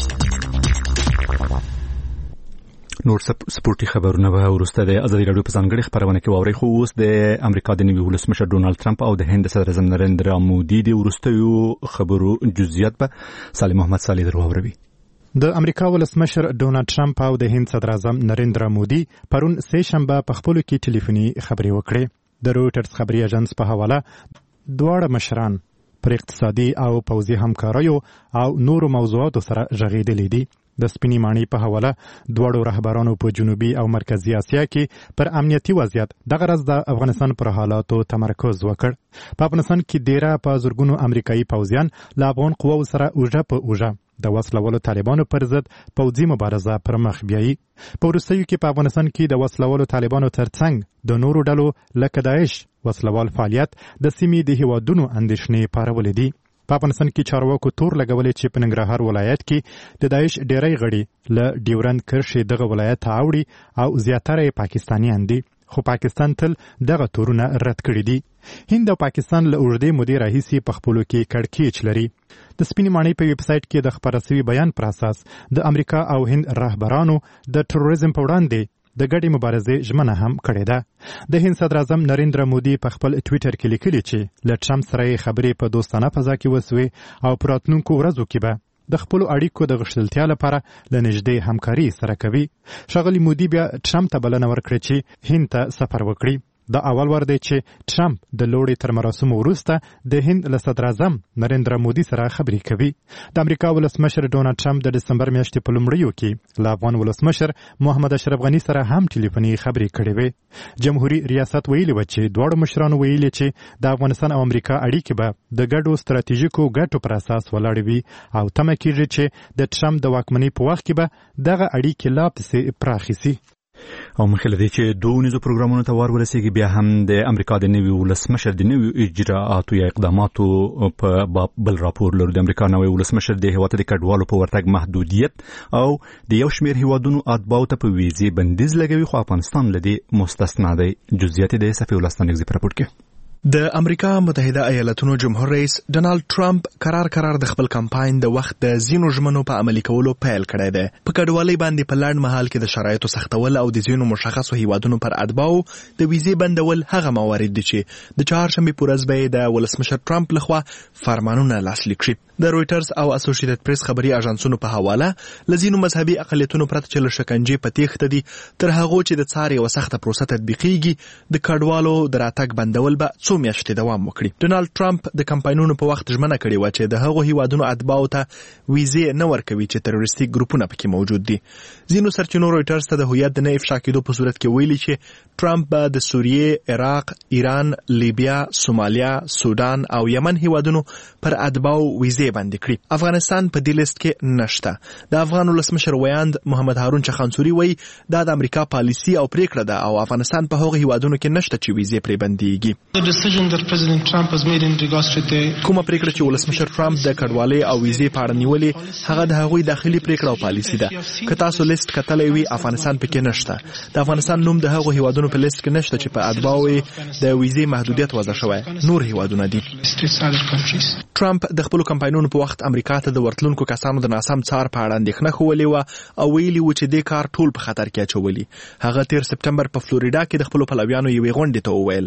نور سپورتي خبرونه به وروسته د ازادي رادیو په ځانګړي خبرونه کې واورئ. خو اوس د امریکا د نوي ولسمشر ډونالد ټرمپ او د هند صدر اعظم نریندرا مودي د وروستیو خبرو جزئیات به سالم محمد صالح درووروي. د امریکا ولسمشر ډونالد ټرمپ او د هند صدر اعظم نریندرا مودي پرون سه شنبه په خپل کې ټلیفوني خبرې وکړې. د روټرز خبري اژانس په حواله دواړه مشران پر اقتصادي او پوځي همکاریو او نورو موضوعاتو سره غږېدلې دي. د سپینې ماڼۍ په حواله دواړو رهبرانو په جنوبي او مرکزي اسیا کې پر امنیتي وضعیت دغه ورځ د افغانستان پر حالاتو تمرکز وکړ. په افغانستان کې ډیره په زرګونو امریکایي پوځیان له افغان قواو سره اوږه په اوږه د وسلوالو طالبانو پر ضد پوځي مبارزه پر مخ بیایي. په وروستیو کې په افغانستان کې د وسلوالو طالبانو ترڅنګ د نورو ډلو لکه داعش وسلوال فعالیت د سیمې د هیوادونو اندېښنې پارولې دي. په افغانستان کې چارواکو تور لګولې چې په ننګرهار ولایت کې د داعش ډېری غړي له ډیورند کرښې دغه ولایت ته اوړي او زیاتره یې پاکستانیان دي، خو پاکستان تل دغه تورونه رد کړي دي. هند او پاکستان له اوږدې مودې راهیسې په خپلو کې کړکېچ لري. د سپینې ماڼۍ په ویب سایټ کې د خپاره سوي بیان پر اساس د امریکا او هند رهبرانو د تروریزم په وړاندې د ګډې مبارزې ژمنه هم کړې ده. د هند صدر اعظم نریندرا مودي په خپل ټویټر کې لیکلي چې له ټرمپ سره یې خبرې په دوستانه فضا کې وسوې او په راتلونکو ورځو کې به د خپلو اړیکو د غښتلتیا لپاره له نږدې همکاري سره کوي. ښاغلي مودي بیا ټرمپ ته بلنه ورکړه چې هند ته سفر وکړي. دا اول وار دی چې ټرمپ د لوړې تر مراسمو وروسته د هند له صدر اعظم نریندرا مودي سره خبرې کوي. د امریکا ولسمشر ډونالډ ټرمپ د دسمبر میاشتې په لومړیو کې له افغان ولسمشر محمد اشرف غني سره هم ټلیفوني خبرې کړې وې. جمهوریت ریاست ویلي و چې دواړو مشرانو ویلي چې د افغانستان او امریکا اړیکې به د ګډو ستراتیژیکو ګټو پر اساس ولاړې وي او تمه کېږي چې د ټرمپ د واکمنۍ په وخت کې به دغه اړیکې لا پسې پراخې سي. او مخکې دې چې دوه نيزو پروګرامونو ته ورسېږي بیا هم د امریکا د نوي ولسمشر د نوي اجراءاتو یا اقداماتو په بل راپور لرو. د امریکا نوي ولسمشر د هیواد د کډوالو په ورتګ محدودیت او د یو شمېر هیوادونو اتباعو ته په ویزې بندیز لګوي، خو افغانستان له دې مستثنا دی. جزئیات د صفي ولستان نږدې راپور کې د امریکا متحده ایالاتونو جمهور رئیس ډونالډ ټرمپ قرار د خپل کمپاین د وخت د ځینو ژمنو په عملي کولو پیل کړی دی. په کډوالۍ باندې په لنډ مهال کې د شرایطو سختول او د ځینو مشخصو هیوادونو پر اتباعو د ویزې بندول هغه موارد دي چې د چهارشنبې په ورځ به د ولسمشر ټرمپ لخوا فرمانونه لاسلیک شي. د رويټرز او اسوسییټډ پریس خبري اژانسونو په حواله لزینو مذهبي اقلیتونو پرته چې له شکنجې په تېښته دي تر هغه چې د څار یو سخته پروسه تطبیقیږي د کډوالو د راتګ بندول به څو میاشتې دوام وکړي. ډونالډ ټرمپ د کمپاینونو په وخت ژمنه کړې و چې د هغو هیوادونو اتباعو ته ویزې نه ورکوي چې تروریستي ګروپونه پکې موجود دي. ځینو سرچینو رويټرز ته د هویت د نه افشا کېدو په صورت کې ویلي چې ټرمپ به د سوریې، عراق، ایران، لیبیا، سومالیا، سودان او یمن هیوادونو پر اتباعو ویزې بند کړي. افغانستان په دې لیست کې نشته. د افغان ولسمشر ویاند محمد هارون چخانسوري وایي دا د امریکا پالیسي او پریکړه ده او افغانستان په هغه هیوادونو کې نشته چې ویزې پرې بنديږي. کومه پریکړه چې ولسمشر ټرمپ د کډوالۍ او ویزې په اړه نیولې هغه د هغوی داخلي پریکړه او پالیسي ده. که تاسو لیست کتلی وي افغانستان پکې نشته. د افغانستان نوم د هغو هیوادونو په لیست کې نشته چې په اتباعو د ویزې محدودیت وضع شوی. نور هیوادونه دي. ټرمپ د خپل کمپاینونو په وخت امریکا ته د ورتلونکو کسانو د ناسم څار په اړه اندېښنه خولې و او ویلي و چې دې کار ټول په خطر کې اچولي. هغه تیر سپتمبر په فلوریدا کې د خپل پلویانو یوې غونډې ته وویل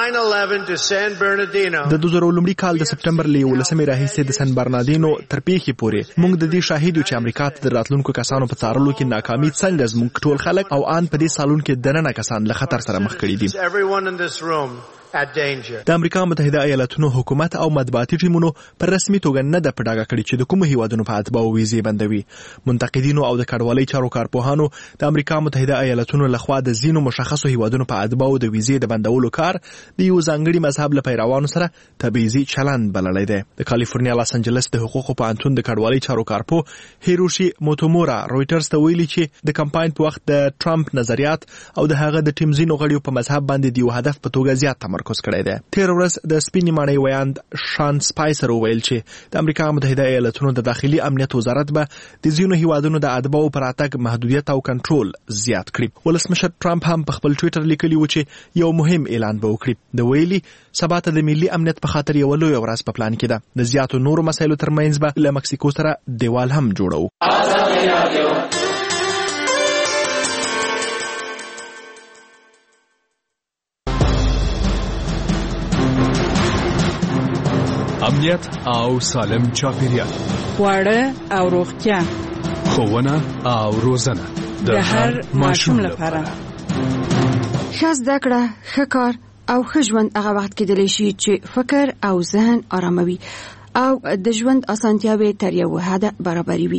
د 2000 کال د سپتمبر له 11 راهیسې د سن برناردینو تر پیښې پورې موږ د دې شاهد یو چې امریکا ته د راتلونکو کسانو په څارلو کې ناکامي څنګه زموږ ټول خلک او ان په دې سالون کې دننه کسان له خطر سره مخ کړي دي. د امریکا متحده ایالاتونو حکومت او مطبوعاتي ټیمونو پر رسمي توګه نه د پډاګه کړي چې د کوم هیوادونو په اتباعو ویزې بندوي. منتقدینو او د کډوالۍ چارو کارپوهانو د امریکا متحده ایالاتونو لخوا د ځینو مشخصو هیوادونو په اتباعو د ویزې د بندولو کار د یو ځانګړي مذهب له پیروانو سره تبعیضي چلند بللی دی. د کالیفورنیا لاس انجلس د حقوقو پوهنتون د کډوالۍ چارو کارپوه هیروشي موتومورا رويټرز ته ویلي چې د کمپاین په وخت د ټرمپ نظریات او د هغه د ټیم ځینو غړیو په مذهب باندې د یو هدف په توګه زیات تمرکز کړی دی. تیر ورځ د سپینې ماڼۍ ویاند شان سپایسر وویل چې د امریکا متحده ایالاتونو د داخلي امنیت وزارت به د ځینو هیوادونو د اتباعو پر راتګ محدودیت او کنټرول زیات کړي. ولسمشر ټرمپ هم په خپل ټویټر لیکلی و چې یو مهم اعلان به وکړي. د ویلي سبا ته د ملي امنیت په خاطر یو لوی ورځ په پلان کې ده. د زیاتو نورو مسایلو ترمنځ به له مکسیکو سره دیوال هم جوړو. امنیت او سالم چاپیریال، خواړه او روغتیا، ښوونه او روزنه د هر ماشوم لپاره. ښه زده کړه، ښه کار او ښه ژوند هغه وخت کېدلی شي چې فکر او ذهن آراموي او د ژوند اسانتیاوې تر یو حده برابرې وي.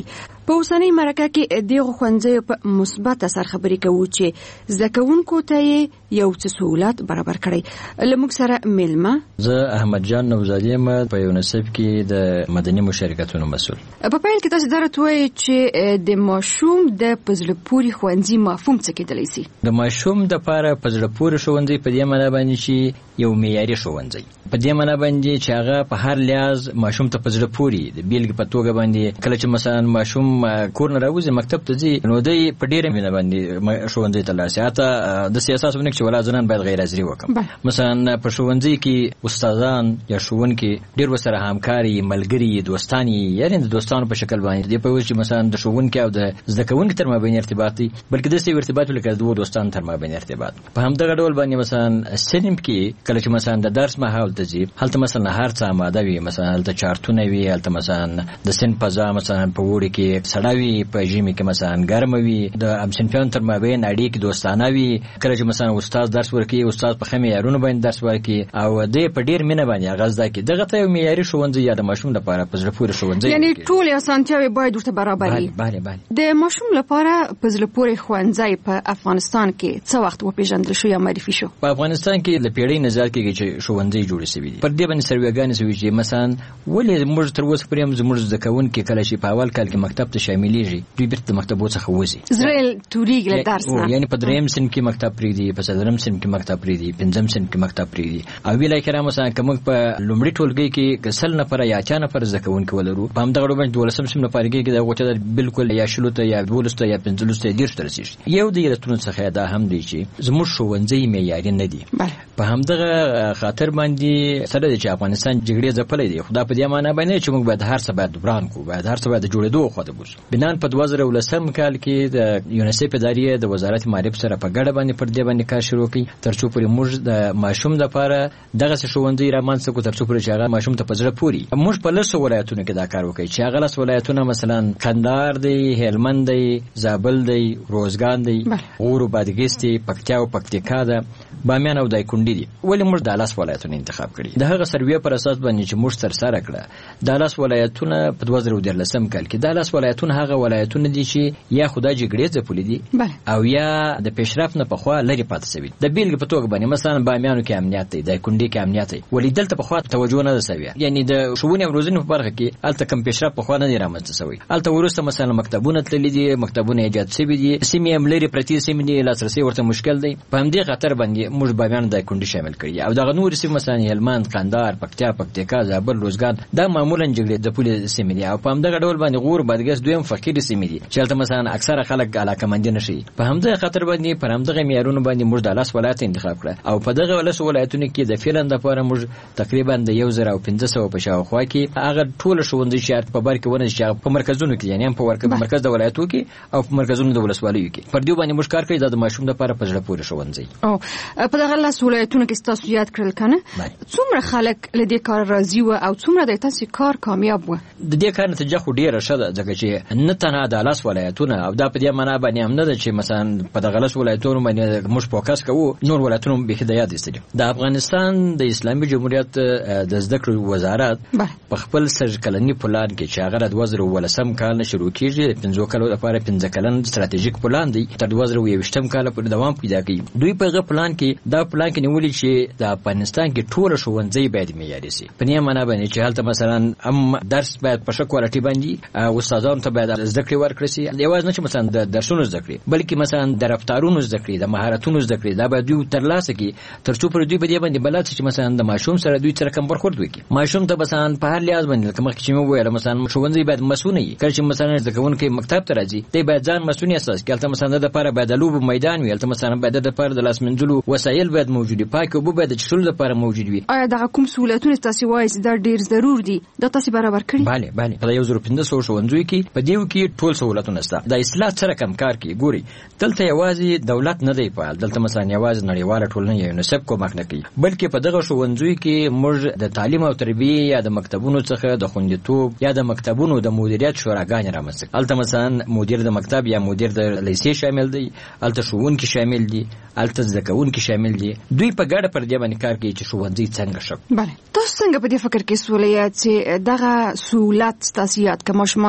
په اوسنۍ مرکه کې دغه ښوونځیو په مثبت اثر خبرې کوو چې زده کوونکو ته یو څه سہولت برابر کړي. له موږ سره میلمه زه احمد جان نوزادی یم په یونیسف کې د مدني مشارکتونو مسؤل. په پیل کې تاسو درته وایي چې د ماشوم د پزله پوری ښوونځي مفهوم څه کېدلی شي؟ د ماشوم د لپاره پزله پوری ښوونځي په دې معنی باندې چې یو معیاري ښوونځي، په دې معنی باندې چې هغه په هر لحاظ ماشوم ته پزله پوری د بیلګې په توګه باندې کله چې مثلا ماشوم کور نه راوځي مکتب ته ځي نو دی په ډیره مینه باندې ښوونځي ته لاړ شي. حتی د سیاست ونه چې ولا ځنان باید غیر حاضري وکړي. مثلا په ښوونځي کې استادان یا ښوونکي ډیر ورسره همکاري، ملګري، دوستانی، یعنی د دوستانو په شکل باندې دی په وجه چې مثلا د ښوونکي او د زده کوونکي تر مابین ارتباط دی، بلکې د سي ارتباط لکه دوه دوستانو تر مابین ارتباط. په همدغه ډول باندې مثلا سینم کې کله چې مثلا د درس مهال ته ځي هلته مثلا هر څه آماده وي، مثلا هلته چارتونه وي، هلته مثلا د سن فضا مثلا په وړي کې سړه وي، په ژمي کې مثلا ګرمه وي، د همصنفیانو تر مابین اړیکې دوستانه وي. کله چې مثلا استاد درس ورکوي، استاد په ښه معیارونو باندې درس ورکوي او دی په ډیر مینه باندې هغه زده کوي. دغه ته یو معیاري ښوونځی یا د ماشوم لپاره په زړه پورې ښوونځی، یعنی ټولې اسانتیاوې باید ورته برابر وي. د ماشوم لپاره په زړه پورې ښوونځی په افغانستان کې څه وخت وپېژندل شو یا معرفي شو؟ په افغانستان کې له پیړۍ نظر کېږي چې ښوونځي جوړ شوي دي. پر دې باندې سروېګانې شوي چې مثلا ولې موږ تر اوسه پورې زموږ زده کوونکي کله چې په اول کال کې مکتب ته شاملېږي دوی بیرته د مکتبو څخه وځي، زړه تورېږي له درس نه، یعنی په درېیم صنف کې مکتب پرېږدي، په څلورم صنف کې مکتب پرېږدي، پنځم صنف کې مکتب پرېږدي. او ویلای کرام مثلا که موږ په لومړي ټولګي کې 100 نفره یا 80 نفره زده کوونکي ولرو، په همدغه ډول باندې 12 صنف لپاره کې د غوټه بالکل یا 60 ته یا 12 ته یا 15 ته ډیر تر رسیږي. یو د علتونو څخه دا هم دی چې زموږ ښوونځي معیاري نه دي. په همدغه خاطر باندې سره چې افغانستان جګړې ځپلې دي، خدا په دې معنی باندې چې موږ باید هر څه باید وران کو، باید هر څه باید جوړېدو خو ته بوس. بنان په 2010 کال کې د یونیسف ادارې د وزارت معارف سره په ګډه باندې پر دې باندې کار شروع کړي ترڅو پرې موږ د ماشوم لپاره دغه ښوونځي رامنځته کو ترڅو پرې چې هغه ماشوم ته په زړه پوري. موږ په لسو ولایتونو کې دا کار وکړي چې هغه لس ولایتونه مثلا کندهار دی، هلمند دی، زابل دی، روزګان دی، غور و بادغیس دی، پکتیا او پکتیکا ده، بامیان او دایکنډي دي. ولې موږ د لاس ولایتونه انتخاب کړي؟ د هغه سروې پر اساس باندې چې موږ ترسره کړه د لاس ولایتونه په 2013 کال کې د لاس ولایتونه هغه ولایتونه دي چې یا خدای جګړې ځپلې دي او یا د پیشرفت نه پخوا لري پاتې شوي. د بیلګې په توګه باندې مثلا بامیانو کې امنیت دی، دایکنډي کې امنیت دی، ولې دلته پخوا توجه نه ده شوې، یعنی د ښوونې او روزنې په برخه کې هلته کم پیشرفت پخوا نه دی رامنځته شوی. هلته وروسته مثلا مکتبونه تللي دي، مکتبونه ایجاد شوي دي، سیمې هم لرې پرتې سیمې دي، لاسرسی ورته مشکل دی. په همدې خاطر باندې موږ بامیان دایکنډي شامل کړي او دغه نور سیمې مثلا هلمند، کندهار، پکتیا، پکتیکا، زابل، روزګان دا معمولا جګړې د پولې سیمې دي او په همدغه ډول باندې غور بادغیس دویم فقیر سیمې دي چې هلته مثلا اکثره خلک علاقمند نه شي. په همدغه خاطر باندې پر همدغه معیارونو باندې موږ د لاس ولایت انتخاب کړه او په دغه لاس ولایتونو کې د فعلا لپاره موږ تقریبا د 1500 په شاوخوا کې هغه ټول ښوونځي چې په بر کې ونه چې په مرکزونو کې یعنی په مرکز د ولایتو کې او په مرکزونو د ولسوالیو کې پر دې باندې موږ کار کوي د ماشوم لپاره په ځړه پورې ښوونځي. او په دغه لاس ولایتونو کې تاسو یاد کړل کنه څومره خلک له دې کار راضي و او څومره د تاسو کار کامیاب و؟ د دې کار نتیجه خو ډیره ښه ده ځکه چې نه تنها د لاس ولایتونه او دا په دې معنی باندې هم نه ده چې مثلا په دغه لاس ولایتونو باندې موږ فوکس کوو، نور ولایتونه به د یاد استدي. د افغانستان د اسلامي جمهوریت د زده کړو وزارت په خپل سرکلنی پلان کې چې هغه د 2013 کال نه شروع کیږي 15 کال لپاره 15 کلن ستراتیژیک پلان دی تر 2020 کال پورې دوام پیدا کوي. دوی په هغه پلان کې دا پلان کې نیولې چې د افغانستان کې ټول ښوونځي باید معیاري شي. په دې معنی باندې چې هلته مثلا هم درس باید په ښه کوالټي باندې او استادانو ته باید زده کړې ورکړي شي، یوازې نه چې مثلا د درسونو زده کړې بلکې مثلا د رفتارونو زده کړې، د مهارتونو زده کړې دا باید دوی ترلاسه کړي ترڅو پر دوی په دې باندې بلد شي چې مثلا د ماشوم سره دوی سره کوم برخورد وکړي. ماشوم ته مثلا په هر لحاظ باندې کوم چې مو ویل مثلا ښوونځي باید مسؤل وي، کله چې مثلا زده کوونکی مکتب ته راځي دی باید ځان مسؤل احساس کړي، مثلا د لپاره باید لوب میدان وي، مثلا باید د لپاره د لاس منځلو وسایل باید موجود وي، پاک او باید د چښلو لپاره موجود وي. آیا دغه کوم سہولتونه تاسو وایي دا ډیر ضرور دي دا تاسو برابر کړی؟ bale په 1500 ښوونځیو کې په دیو کې ټول سہولتونه شته. د اصلاح سره کم کار کوي. ګوري دلته یوازې دولت نه دی فعال، دلته مثلا یوازې نړیواله ټولنه یا یونیسف کومک نه کوي بلکې په دغه ښوونځیو کې موږ د تعلیم او تربیه یا د مکتبونو څخه د خوندیتوب یا د مکتبونو د مدیریت شوراګانې رامنځته کړي. هلته مثلا مدیر د مکتب یا مدیر د لیسې شامل دی، هلته ښوونکي شامل دي، هلته زده کوونکي شامل دي. دوی په ګډه پر دې باندې کار کوي چې ښوونځي څنګه ښه. بله تاسو څنګه په دې فکر کې سولې چې دغه سہولت تاسو یاد که ماشومانو ته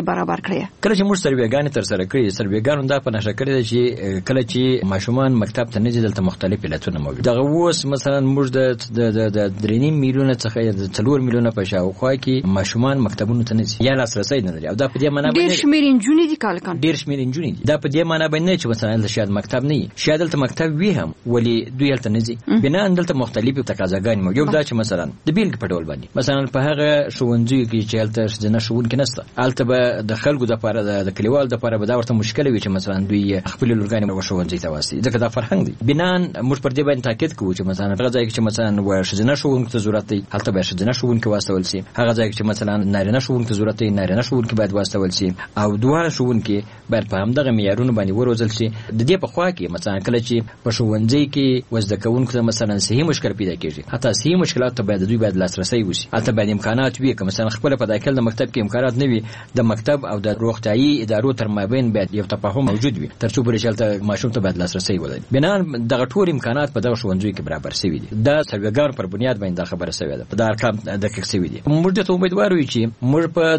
برابر کړی. کله چې موږ سروېګانې تر سره کړې سروېګانو دا په نشه کړی چې کله چې ماشومان مکتب ته نه ځي دلته مختلف علتونه موجود. دغه اوس مثلا موږ د 3.5 میلیونه څخه د 4 میلیونه په شاوخوا کې ماشومان مکتبونو ته نه ځي یا لاسرسي نه لري او دا په دې معنی ډېر شمېر انجونې دي کالکان ډېر شمېر انجونې دي. دا په دې معنی باندې چې مثلا شاید مکتب نه وي شاید دلته مکتب وي هم ولی دوی هلته نه ځي بنا دلته مختلفې تقاضاګانې موجود. دا چې مثلا د بیلګې په ډول باندې مثلا په هغه ښوونځیو کې چې هلته ښځینه ښوونکي نشته هلته به د خلکو دپاره د کلیوالو دپاره به دا ورته مشکله وي چې مثلا دوی خپلې لورګانې ښوونځي ته واستوي ځکه دا فرهنګ دی. بنا موږ پر دې باندې تاکید کوو چې مثلا هغه ځای کې چې مثلا ښځینه ښوونکو ته ضرورت دی هلته باید ښځینه ښوونکي واستول شي. هغه ځای کې چې مثلا نارینه ښوونکو ته ضرورت دی نارینه ښوونکي باید واستول شي او دواړه ښوونکي باید په همدغه معیارونو باندې وروزل شي. د دې په خوا کې مثلا کله چې په ښوونځي کې وزده کوونکو ته مثلا صحیح مشکل پیدا کېږي حتی صحیح مشکلات ته باید دوی باید لاسرسي وشي. هلته باید امکانات وي که مثلا خپل په داخل د مکتب کې امکانات نه وي د مکتب او د روغتیايي ادارو تر مابین باید یو تفاهم موجود وي تر څو پورې چې هلته ماشوم ته باید لاسرسي ولري. بنا دغه ټول امکانات په دغه ښوونځیو کې برابر شوي دي. دا سروېګانو پر بنیاد باندې دا خبره شوې ده دا ارقام دقیق شوي دي. موږ ته امیدوار یو چې موږ په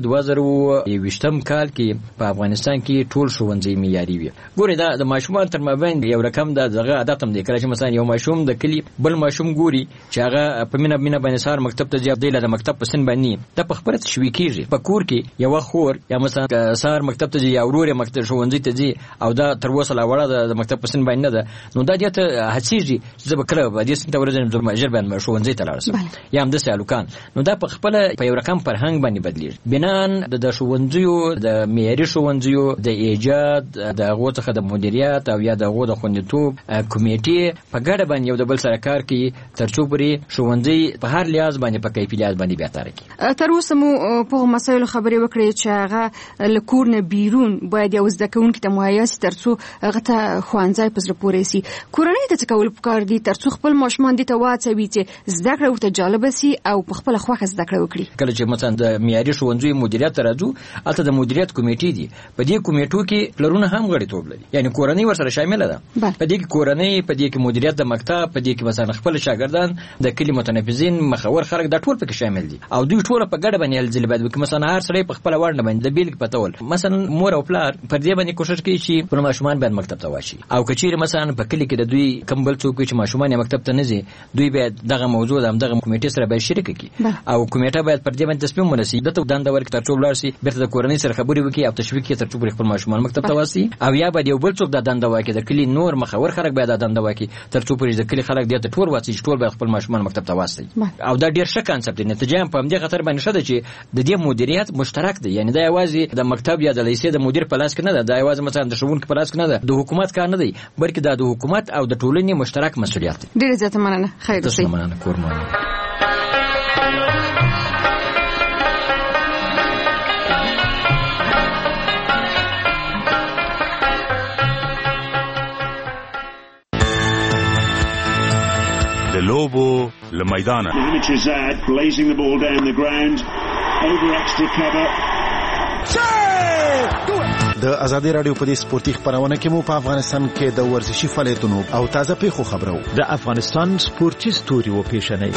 2021 کال کې په افغانستان کې ټول ښوونځي معیاري وي. ګوري دا د ماشومان تر مابین یو رقم دغه عادت هم دی کله چې مثلا یو ماشوم د کلی بل ماشوم ګوري چې هغه په مینه باندې سار مکتب ته ځي د مکتب په سن باندې ته په خبره شوي کېږي په کور کې یو خور یا مثلا سار مکتب ته ځي یا ورور مکتب ښوونځي ته ځي او دا تر اوسه لا وړه د مکتب په سن باندې نه ده نو دا دې ته هڅېږي چې زه به کله به دې سن ته ورځم زه ماجر باندې ښوونځي ته لاړ شم یا همداسې هلکان نو دا په خپله په یو رقم فرهنګ باندې بدلېږي. بنا د ښوونځیو د معیاري ښوونځیو د ایجاد د هغو څخه د مدیریت او یا د هغو د خوندیتوب کمیټې په ګډه باندې یو د بل سره کار کوي تر څو پورې ښوونځي په هر لحاظ باندې په کیفي لحاظ باندې بهتره کړي. تر اوسه مو په مسایلو خبرې وکړې چې هغه له کور نه بیرون باید یو زده کوونکي ته مهیا سي تر څو هغه ته ښوونځی په زړه پورې سي. کورنۍ ته څه کول پکار دي تر څو خپل ماشومان دې ته واچوي چې زده کړه ورته جالبه سي او په خپله خوښه زده کړه وکړي. کله چې مثلا د معیاري ښوونځیو مدیریت ته راځو هلته د مدیریت کمیټې دي په دې کمیټو کې پلرونه هم غړیتوب لري یعنی کورنۍ ورسره شامله ده. په دې کې کورنۍ په دې کې مدیریت د مکتب په دې کې مثلا خپل شاګردان د کلي متنفذین مخور خلک دا ټول پکې شامل دي او دوی ټول په ګډه باندې هلې ځلې باید وکړي. مثلا هر سړی په خپله ورنه باندې د بیلګې په ډول مثلا مور او پلار پر دې باندې کوشش کوي چې خپل ماشومان باید مکتب ته واچي او که چیرې مثلا په کلي کې د دوی کوم بل څوک چې ماشومان یې مکتب ته نه ځي دوی باید دغه موضوع د همدغه کمیټې سره باید شریک کړي او کمیټه باید پر دې باندې تصمیم ونیسي دته دنده ورکړي تر څو ولاړ شي بیرته د کورنۍ سره خبرې وکړي او تشویق یې تر څو پورې خپل ماشومان مکتب ته واستي او یا باید یو بل څوک د دنده واکړي د کلي نور مخور خلک باید د دنده واکړي تر څو پورې د کلي خلک دې ته ټول واستي ټول باید خپل ماشومان مکتب ته واستي او دا ډیر ښه کانسپټ دی. نتیجه هم په همدې خاطر باندې شته چې د دې مدیریت مشترک دی یعنی دا یوازې د مکتب یا د لیسې د مدیر په لاس کې نه ده دا یوازې مثلا د ښوونکي په لاس کې نه ده د حکومت کار نه دی بلکې دا د حکومت او د ټولنې مشترک مسؤلیت دی. ډیره زیاته مننه. خیر اوسئ. مننه کورمانه. د لوبو له میدانه د ازادي رادیو په دې سپورتي خبرونه کې مو په افغانستان کې د ورزشي فعالیتونو او تازه پیښو خبرو د افغانستان سپورتي ستوري و پیښنې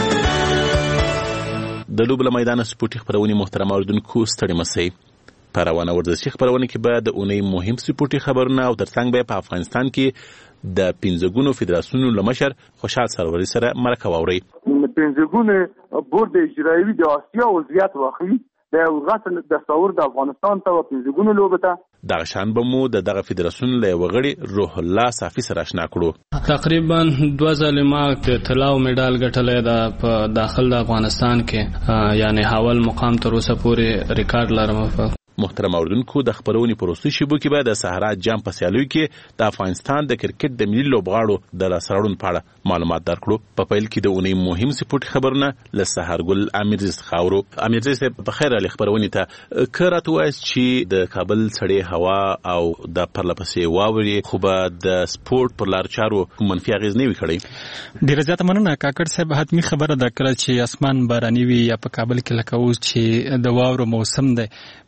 د لوبو له میدانه سپورتي خبرونه محترم اوریدونکو ستړي مسئ په روانه ورزشي خبرونه کې به د اونۍ مهم سپورتي خبرونه او ترڅنګ به په افغانستان کې د 15 ګونو فدراسیونونو لمشر خوشحال سروري سره مرکه واوري. 15 ګونو بورډ اجرایوي د آسیا وضعیت واخلي د غټ د تصور د افغانستان ته 15 ګونو لوبته دغه شان به مو د دغه فدراسیون له وغړي روح الله صافي سره آشنا کړو. تقریبا 2 ځله ما طلا او میډال ګټلې ده په داخل د افغانستان کې یعنی حاول مقام تر اوسه پورې ریکارډ لرم. محترم اوریدونکو د خبرونې پروسې شیبو کې به د صحرا جام په سیالیو کې د افغانستان د کرکټ د ملي لوبغاړو د لاسړون په اړه معلومات درکړو. په پیل کې د اونۍ مهم سپورت خبرونه له سحرګل امیرزي خاورو. امیرزي په خیر علي خبرونه ته کړه توایس چې د کابل سړې هوا او د پرلپسې واوري خو به د سپورت پر لار چارو منفي اغیز نه وي کړی. ډیره زیاته مننه کاکړ صاحب. حتمی خبره ده کړه چې اسمان باراني وي یا په کابل کې لکه اوس چې د واورو موسم دی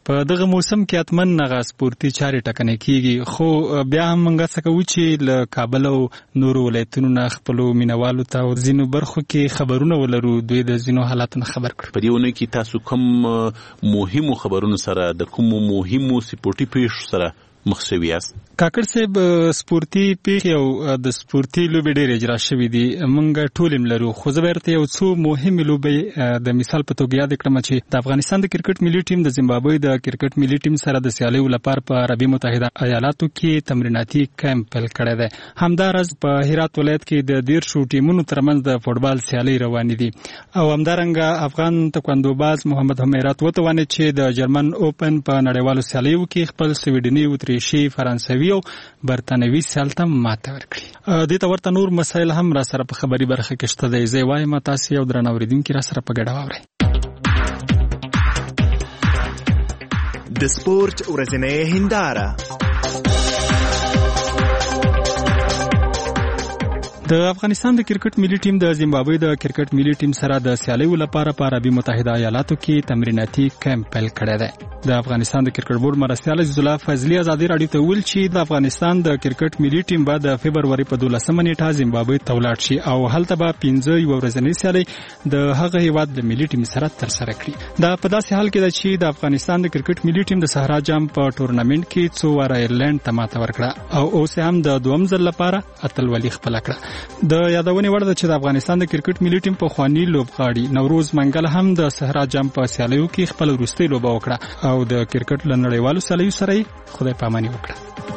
په دغه موسم کې اتمن نغه سپورتي چاري ټکنه کیږي خو بیا هم موږ څنګه کوو چې له کابل او نورو ولایتونو نه خپل مینوالو ته ځینو برخو کې خبرونه ولرو دوی د ځینو حالاتونو خبر کړو. په دې ونه کې تاسو کوم مهمو خبرونو سره د کوم مهمو سپورتي پیښو سره مخ شوي یاست؟ کاکړ صاحب سپورتي پیښې او د سپورتي لوبې ډېرې اجرا شوي دي موږ ټول یې لرو خو زه به درته یو څو مهمې لوبې د مثال په توګه یاد کړم چې د افغانستان د کرکټ ملي ټیم د زیمبابوې د کرکټ ملي ټیم سره د سیالیو لپاره په عربي متحده ایالاتو کې تمریناتي کیمپ پیل کړی دی. همدارس په هرات ولایت کې د 13 ټیمونو ترمنځ د فوټبال سیالۍ روانې دي او همدارنګه افغان تکواندو باز محمد همیرات وتوانه چې د جرمن اوپن په نړیوالو سیالیو کې خپل سویډني اتریشي فرانسوي او برتانوي سیال ته ماته ورکړي. دې ته ورته نور مسایل هم را سره په خبري برخه کې شته دی. زه وایم تاسو یو درنه اوریدونکو را سره په ګډه واورئ. د سپورت ورځنۍ هنداره. د افغانستان د کرکټ ملي ټیم د زیمبابوې د کرکټ ملي ټیم سره د سیالیو لپاره په عربي متحده ایالاتو کې تمریناتي کیمپ پیل کړی دی. د افغانستان د کرکټ بورډ مرستیال عزیز الله فضلي ازادي راډیو ته ویل چې د افغانستان د کرکټ ملي ټیم به د فبرवरी په 12 نیټه زیمبابوې ته ولاړ شي او هلته به 15 یو ورځنۍ سیالي د هغه هیواد د ملي ټیم سره ترسره کړي. دا په داسې حال کې ده چې د افغانستان د کرکټ ملي ټیم د صحرا جام په ټورنمنت کې څو واره ایرلند ته ماته ورکړه او اوس هم د دوم ځل لپاره اتلولي خپل کړه. د یادونې وړ ده چې د افغانستان د کرکټ ملي ټیم په خواني لوبغاړي نوروز منګل هم د صحرا جام په سیالیو کې خپل وروستۍ لوبه وکړه او د کرکټ لنړیوالو سیالیو سره خدای پاماني وکړه.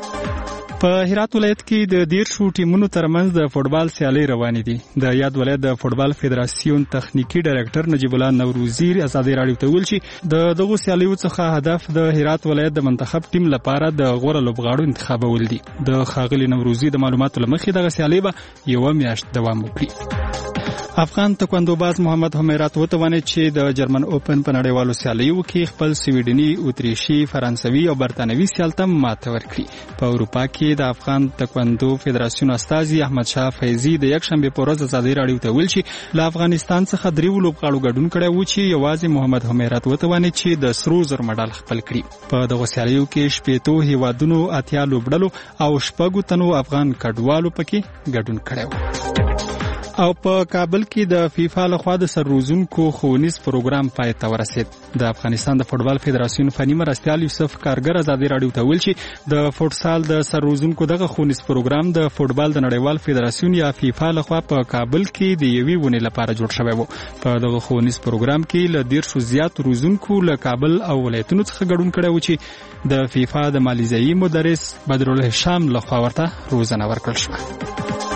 په هرات ولایت کې د 13 ټیمونو ترمنځ د فوټبال سیالۍ روانې دي. د یاد ولایت د فوټبال فدراسیون تخنیکی ډایرکټر نجیب الله نوروزی ازادي راډیو ته ویل چې د دغه سیالیو څخه هدف د هرات ولایت د منتخب ټیم لپاره د غوړه لوبغاړو انتخابول دي. د ښاغلي نوروزی د معلوماتو لمخې دغه سیالۍ به یو میاشت دوام وکړي. افغان تکواندو باز محمد همیرات وتوانه چې د جرمن اوپن په نړیوالو سیالیو کې خپل سویډني اتریشي فرانسوي او برتانوي سیال ته ماته ورکړي. په اروپا کې د افغان تکواندو فدراسیون استازي احمد شاه فیضي د یک شنبه په ورځ ازادي راډیو ته ویل چې له افغانستان څخه 3 لوبغاړو ګډون کړی و چې یوازې محمد همیرات وتوانه چې د سرو زر مډال خپل کړي. په دغه سیالیو کې 18 هیوادونو 80 لوبډلو او 6 تنو افغان کډوالو پکې ګډون کړی و. او په کابل کې د فیفا لخوا د سرروزونکو ښوونیز پروګرام پای ته ورسید. د افغانستان د فوټبال فدراسیون فني مرستیال یوسف کارګر ازادي راډیو ته ویل چې د فوټسال د سرروزونکو دغه ښوونیز پروګرام د فوټبال د نړیوال فدراسیون یا فیفا لخوا په کابل کې د یوې ونې لپاره جوړ شوی و. په دغه ښوونیز پروګرام کې له 10 زیات روزونکو له کابل او ولایتونو څخه ګډون کړی و چې د فیفا د مالیزیایي مدرس بدرالهشام لخوا ورته روزنه ورکړل شوه.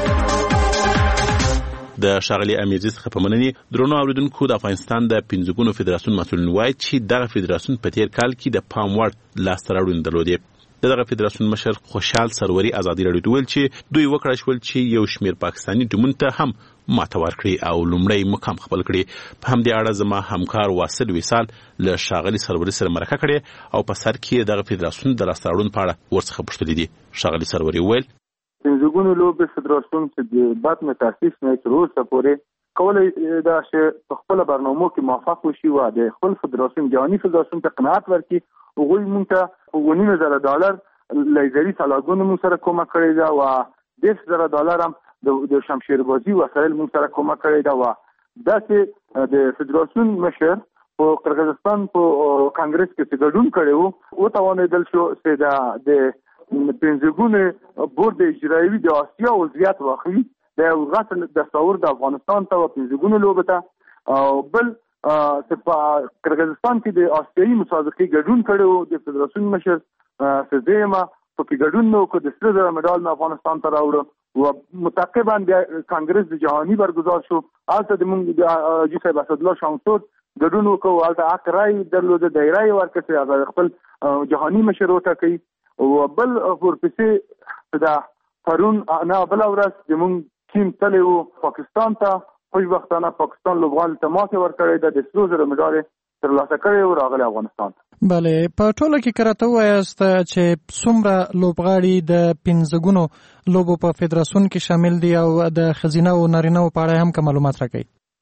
د ښاغلي امیرزي څخه په مننې درنو اوریدونکو د افغانستان د 15 فدراسیون مسؤلین وایي چې دغه فدراسیون په تیر کال کې د پام وړ لاسته راوړنې درلودې. دغه فدراسیون مشر خوشحال سروري ازادي راډیو ته ویل چې دوی وکړای شول چې یو شمېر پاکستاني ټیمونو ته هم ماته ورکړي او لومړی مقام خپل کړي. په همدې اړه زما همکار واصل وصال له ښاغلي سروري سره مرکه کړې او په سر کې دغه فدراسیون د لاسته راوړنو په اړه ورڅخه پوښتلي دي. ښاغلي سروري وویل پنځګونو لوبې فدراسیون چې د بعد نه تاسیس نه تر اوسه پورې کولای دا چې په خپل برنامو کې موافق وشي او د خپل فدراسیون جهاني فدراسیون ته قناعت ورکړي او غوي مونږ ته $1,000 لیزري سلاګونو مون سره کومک کړی دا او $10,000 هم د شمشیربازي وسایل مون سره کومک کړی دا دا چې د فدراسیون مشر په قرغیزستان په کانګرس کې ګډون کړي وو توانیدل شو چې دا د پنځګونه بورډ اجرایوي د آسیا وضعیت واخلي د غټ د څور د افغانستان ته پنځګونه لوبته او بل په قرغیزستان کې د آسیایي مسابقې ګډون کړي د فدراسیون مشر سزیما په کې ګډون نو کو د سره مډال افغانستان ته راوړو او متعقبا د کانګرس د جهاني برگزار شو البته د مونږ د جی صاحب اسد الله شمسود ګډون وکړو البته اقرای درلوده دایره ورکړي خپل جهاني مشر وټا کوي او بل ورپسې دا پرون نه بل ورځ د مونږ ټیم تلو پاکستان ته خوشبختانه پاکستان لوبغاړو ته ماته ورکړی د 3,000 مډال ترلاسه کړی او راغلی افغانستان. بله په ټوله کې کرته وایست چې څومره لوبغاړي د 15 لوبو په فدراسیون کې شامل دي او د خزینه او نارینه په اړه هم کوم معلومات راکړي؟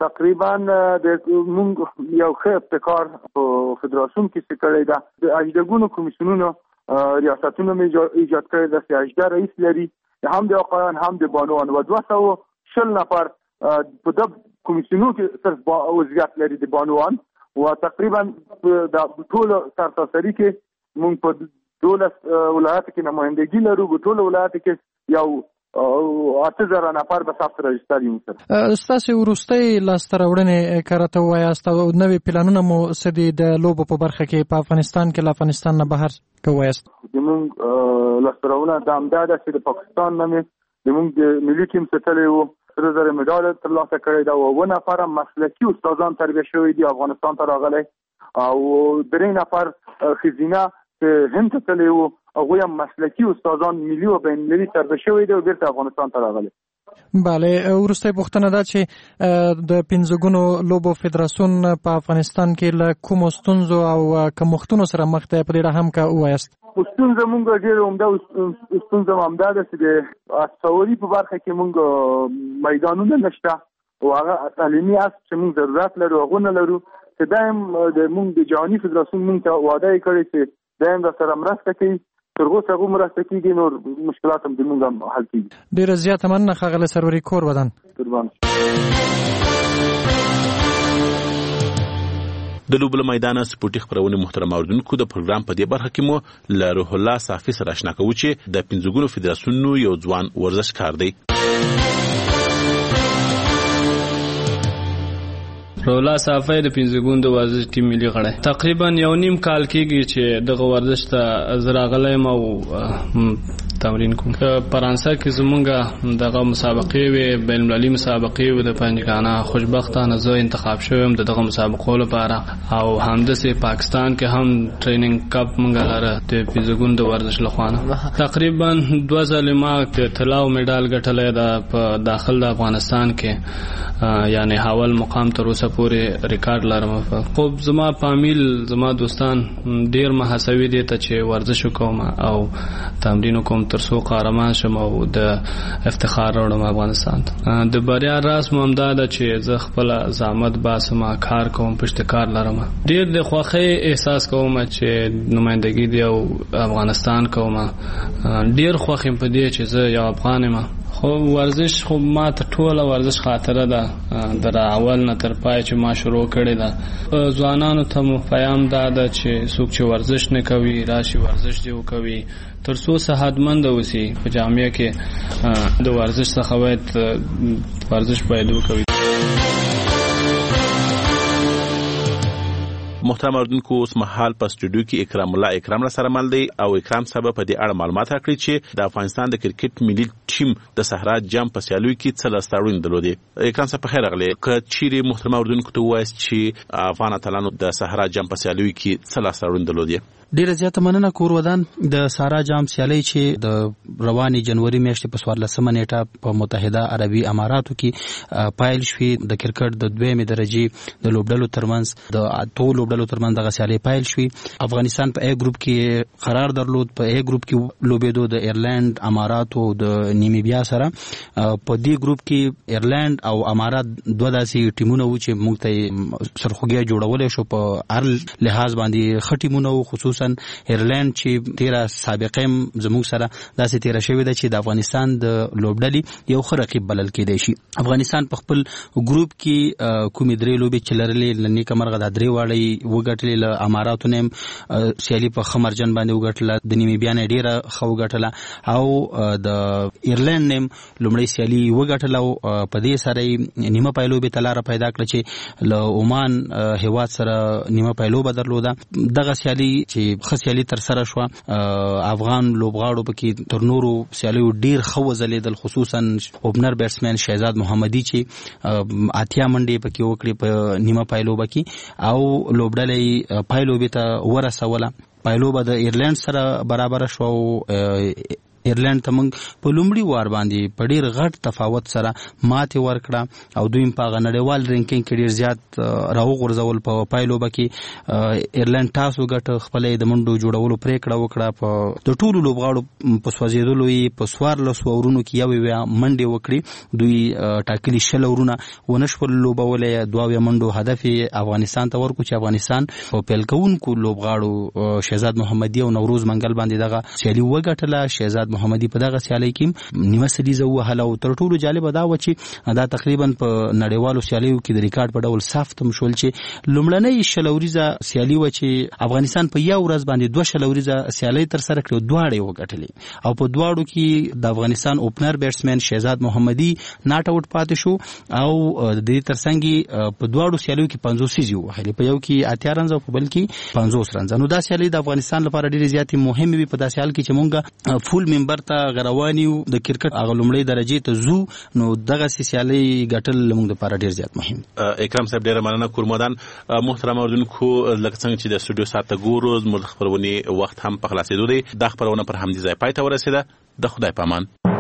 تقریبا د موږ یو ښه ابتکار په فدراسیون کې څه کړی ده. د اجدګونو کمیسیونونو ریاستونو ایجاد کړی ده چې اجدا رئیس لري، هم د آقایان هم د بانوان و 240 نفر په د کمیسیونو کې صرف وضعیت لري د بانوان و تقریبا د ټول سرتاسري کې موږ په 12 ولایت کې نمائندګي لرو. په ټول ولایت کې یو 8000 نفر به ثبت راجستر یو سره. ستاسو ورستۍ لاستراوړنې کارته وایاست او نوې پلانونه مو سدي د لوبو په برخه کې په افغانستان کې له افغانستان نه بهر کوایست. زموږ لاستراوړنه د امداد چې د پاکستان نه زموږ د ملي ټیم ستلې وو، 3000 مډال ترلاسه کړی دا و 9 نفر مسلکي استادان تربیه شوي دي افغانستان ته راغلي او 3 نفر خزینه هند ته تللی وو، هغوی هم مسلکي استادان ملي او بین المللي تربیه شوي دي او بیرته افغانستان ته راغلي. بله، وروستۍ پوښتنه ده چې د 15 ګونو لوبو فدراسیون په افغانستان کې له کومو ستونزو او کمښتونو سره مخ دی، په دې هم کا وایاست. ستونزه مونږ ډېر عمده ستونزه همدا ده چې د اساوري په برخه کې مونږ میدانونه نشته او هغه تعلیمي اس چې مونږ ضرورت لرو هغه نه لرو. چې دایم د مونږ د جهاني فدراسیون مونږ ته وعده کړې چې دایم را سره مرسته کوي، تر اوسه هغه مرسته کیږي، نور مشکلات هم د مونږ حل کیږي. ډېره زیاته مننه ښاغلی سروري کور بدن. قربان. د لوبل میدان سپورتي خبرونه محترم اوردونکو د پروګرام په دې برخه کې مو له روح الله صافي سره آشنا کوو چې د 15 ګونو فدراسیون یو ځوان ورزشکار دی. رولا صافی د 15 ګوند ورزش ټیم ملي غړی تقریبا یو نیم کال کېږي چې دغه ورزش ته زراغلم او تمرین کوم. فرانسه کې زمونږ دغه مسابقې وي، بین المللي مسابقې وي، د پنځګانه خوشبختانه زه انتخاب شوم دغه مسابقو لپاره او همداسې پاکستان کې هم ټریننګ کپ مونږ لاره د 15 ګوند ورزش لخوانه تقریبا 2 ځله ما طلا او میډال ګټلې ده په داخل د افغانستان کې، یعنی حاول مقام تر اوسه پورې ریکارډ لرم. خو زما فامیل زما دوستان ډیر محاسوي دي ته چې ورزش وکوم او تمرین وکوم تر څو قهرمان شم او د افتخار راوړم افغانستان ته. د بریا راز مو همدا ده چې زه خپل زحمت باسم، کار کوم، پشتکار لرم. ډیر د خوښۍ احساس کوم چې نمائندګي دی او افغانستان کوم. ډیر خوښ یم په دې چې زه یو افغان یم. خو ورزش خو ما ته ټوله ورزش خاطره ده در اول نه تر پای چې ما شروع کړې ده. ځوانانو ته مو پیغام دا ده چې څوک چې ورزش نه کوي راشي ورزش دی وکوي تر څو صحتمند اوسي. په جامعه کې د ورزش څخه باید ورزش باید وکوي. محترم اوردونکو اوس مهال په سټوډیو کې اکرام الله اکرام را سره مل دی او اکرام صاحب په دې اړه معلومات راکړي چې د افغانستان د کرکټ ملي ټیم د صحرا جام په سیالیو کې څه لاستاړون درلودي. اکرام صاحب په خیر راغلی. که چیرې محترم اوردونکو ته وایي چې افغان اتلانو د صحرا جام په سیالیو کې څه لاستاړون درلودي. ډیره زیاته مننه کور ودان. د سارا جام سیالي چې د رواني جنوري میاشتې په 14 نیټه په متحده عربي اماراتو کې پایل شوې. د کرکټ د 2مې درجه د لوبډلو ترمنځ د اتو لوبډلو ترمنځ دغه سیالي پایل شوې. افغانستان په A ګروپ کې قرار درلود. په A ګروپ کې لوبېدو د ایرلند، اماراتو او د نیمیبیا سره. په دې ګروپ کې ایرلند او امارات دوه داسې ټیمونه وو چې موږ ته سرخوږی جوړولای شو په هر لحاظ باندې خټیمونه وو. خصوصا ایرلند چې تیرا سابقه زموږ سره داسې تیرا شوې ده چې د افغانستان د لوبډلې یو ښه رقیب بلل کېدی شي. افغانستان په خپل ګروپ کې کومې 3 لوبې چې لرلې لنیکه مرغه د 3 واړې وګټلې. له اماراتو نیم سیالي په خمرجن باندې وګټله، د نیمیبیا نه ډیره ښه وګټله او د ایرلند نیم لومړی سیالي وګټله او په دې سره نیمه پایلوبې ته لاره پیدا کړه چې له عمان هیواد سره نیمه پایلوبه درلوده. دغه سیالي چې خسیالي تر سره شو. افغان لوبغاړو پکې تر نورو سیالیو ډیر خو وزلیدل، خصوصا اوپنر بیټسمن شهزاد محمدي چې اتیا منډي پکې وکړي په نیمه پایلوبه کې او لوبډلې پایلوبه ته ورسوله. پایلوبه د ایرلند سره برابر شو. ایرلند ته موږ په لومړي وار باندې په ډیر غټ تفاوت سره ماته ورکړه او دوی په نړیوال رینکینګ کې ډیر زیات راوغورځول. په پایلوبه کې ایرلند تاسو ګټ خپل د منډو جوړولو پریکړه وکړه. په د ټولو لوبغاړو په سوځیدلو یې په 14 اورونو کې یو منډه وکړي. دوی ټاکلي 10 اورونه ونشول لوبولې. 2 منډو هدف افغانستان ته ورکو چې افغانستان په پیلکونکو لوبغاړو شهزاد محمدي او نوروز منګل باندې دغه سیالي وګټله. شهزاد محمدي په دغه سیالي کې نیمه سریزه وهله او تر ټولو جالب دا و چې دا تقریبا په نړیوالو سیالیو کې د ریکارډ په ډول ثبت مشول چې لومړنۍ شلوريزه سیالي و چې افغانستان په یو ورځ باندې 2 شلوريزه سیالي تر سره کړو. دواړه وګټلې او په دواړو کې د افغانستان اوپنر بیټسمن شهزاد محمدي ناټ اوټ پاتې شو او د دې ترڅنګ په دواړو سیالیو کې 50 سیزي وهلې. په یو کې 80 رنز او په بل کې 50 رنز. نو دا سیالي د افغانستان لپاره ډېره زیاتې مهمه وي. په داسې حال کې چې مونږ فول ممبر ته غروانیو د کرکټ هغه لومړی درجه ته زو نو دغه سیالي ګټل موږ لپاره ډیر زیات مهم. اکرام صاحب ډیره مننه. کورمدان محترم اوردونکو لکه څنګه چې د سټوډیو ساعت ګورو زموږ خبرونه وخت هم په خلاصېدو دی. د خبرونه پر همدې ځای پای ته ورسېده. د خدای پامان.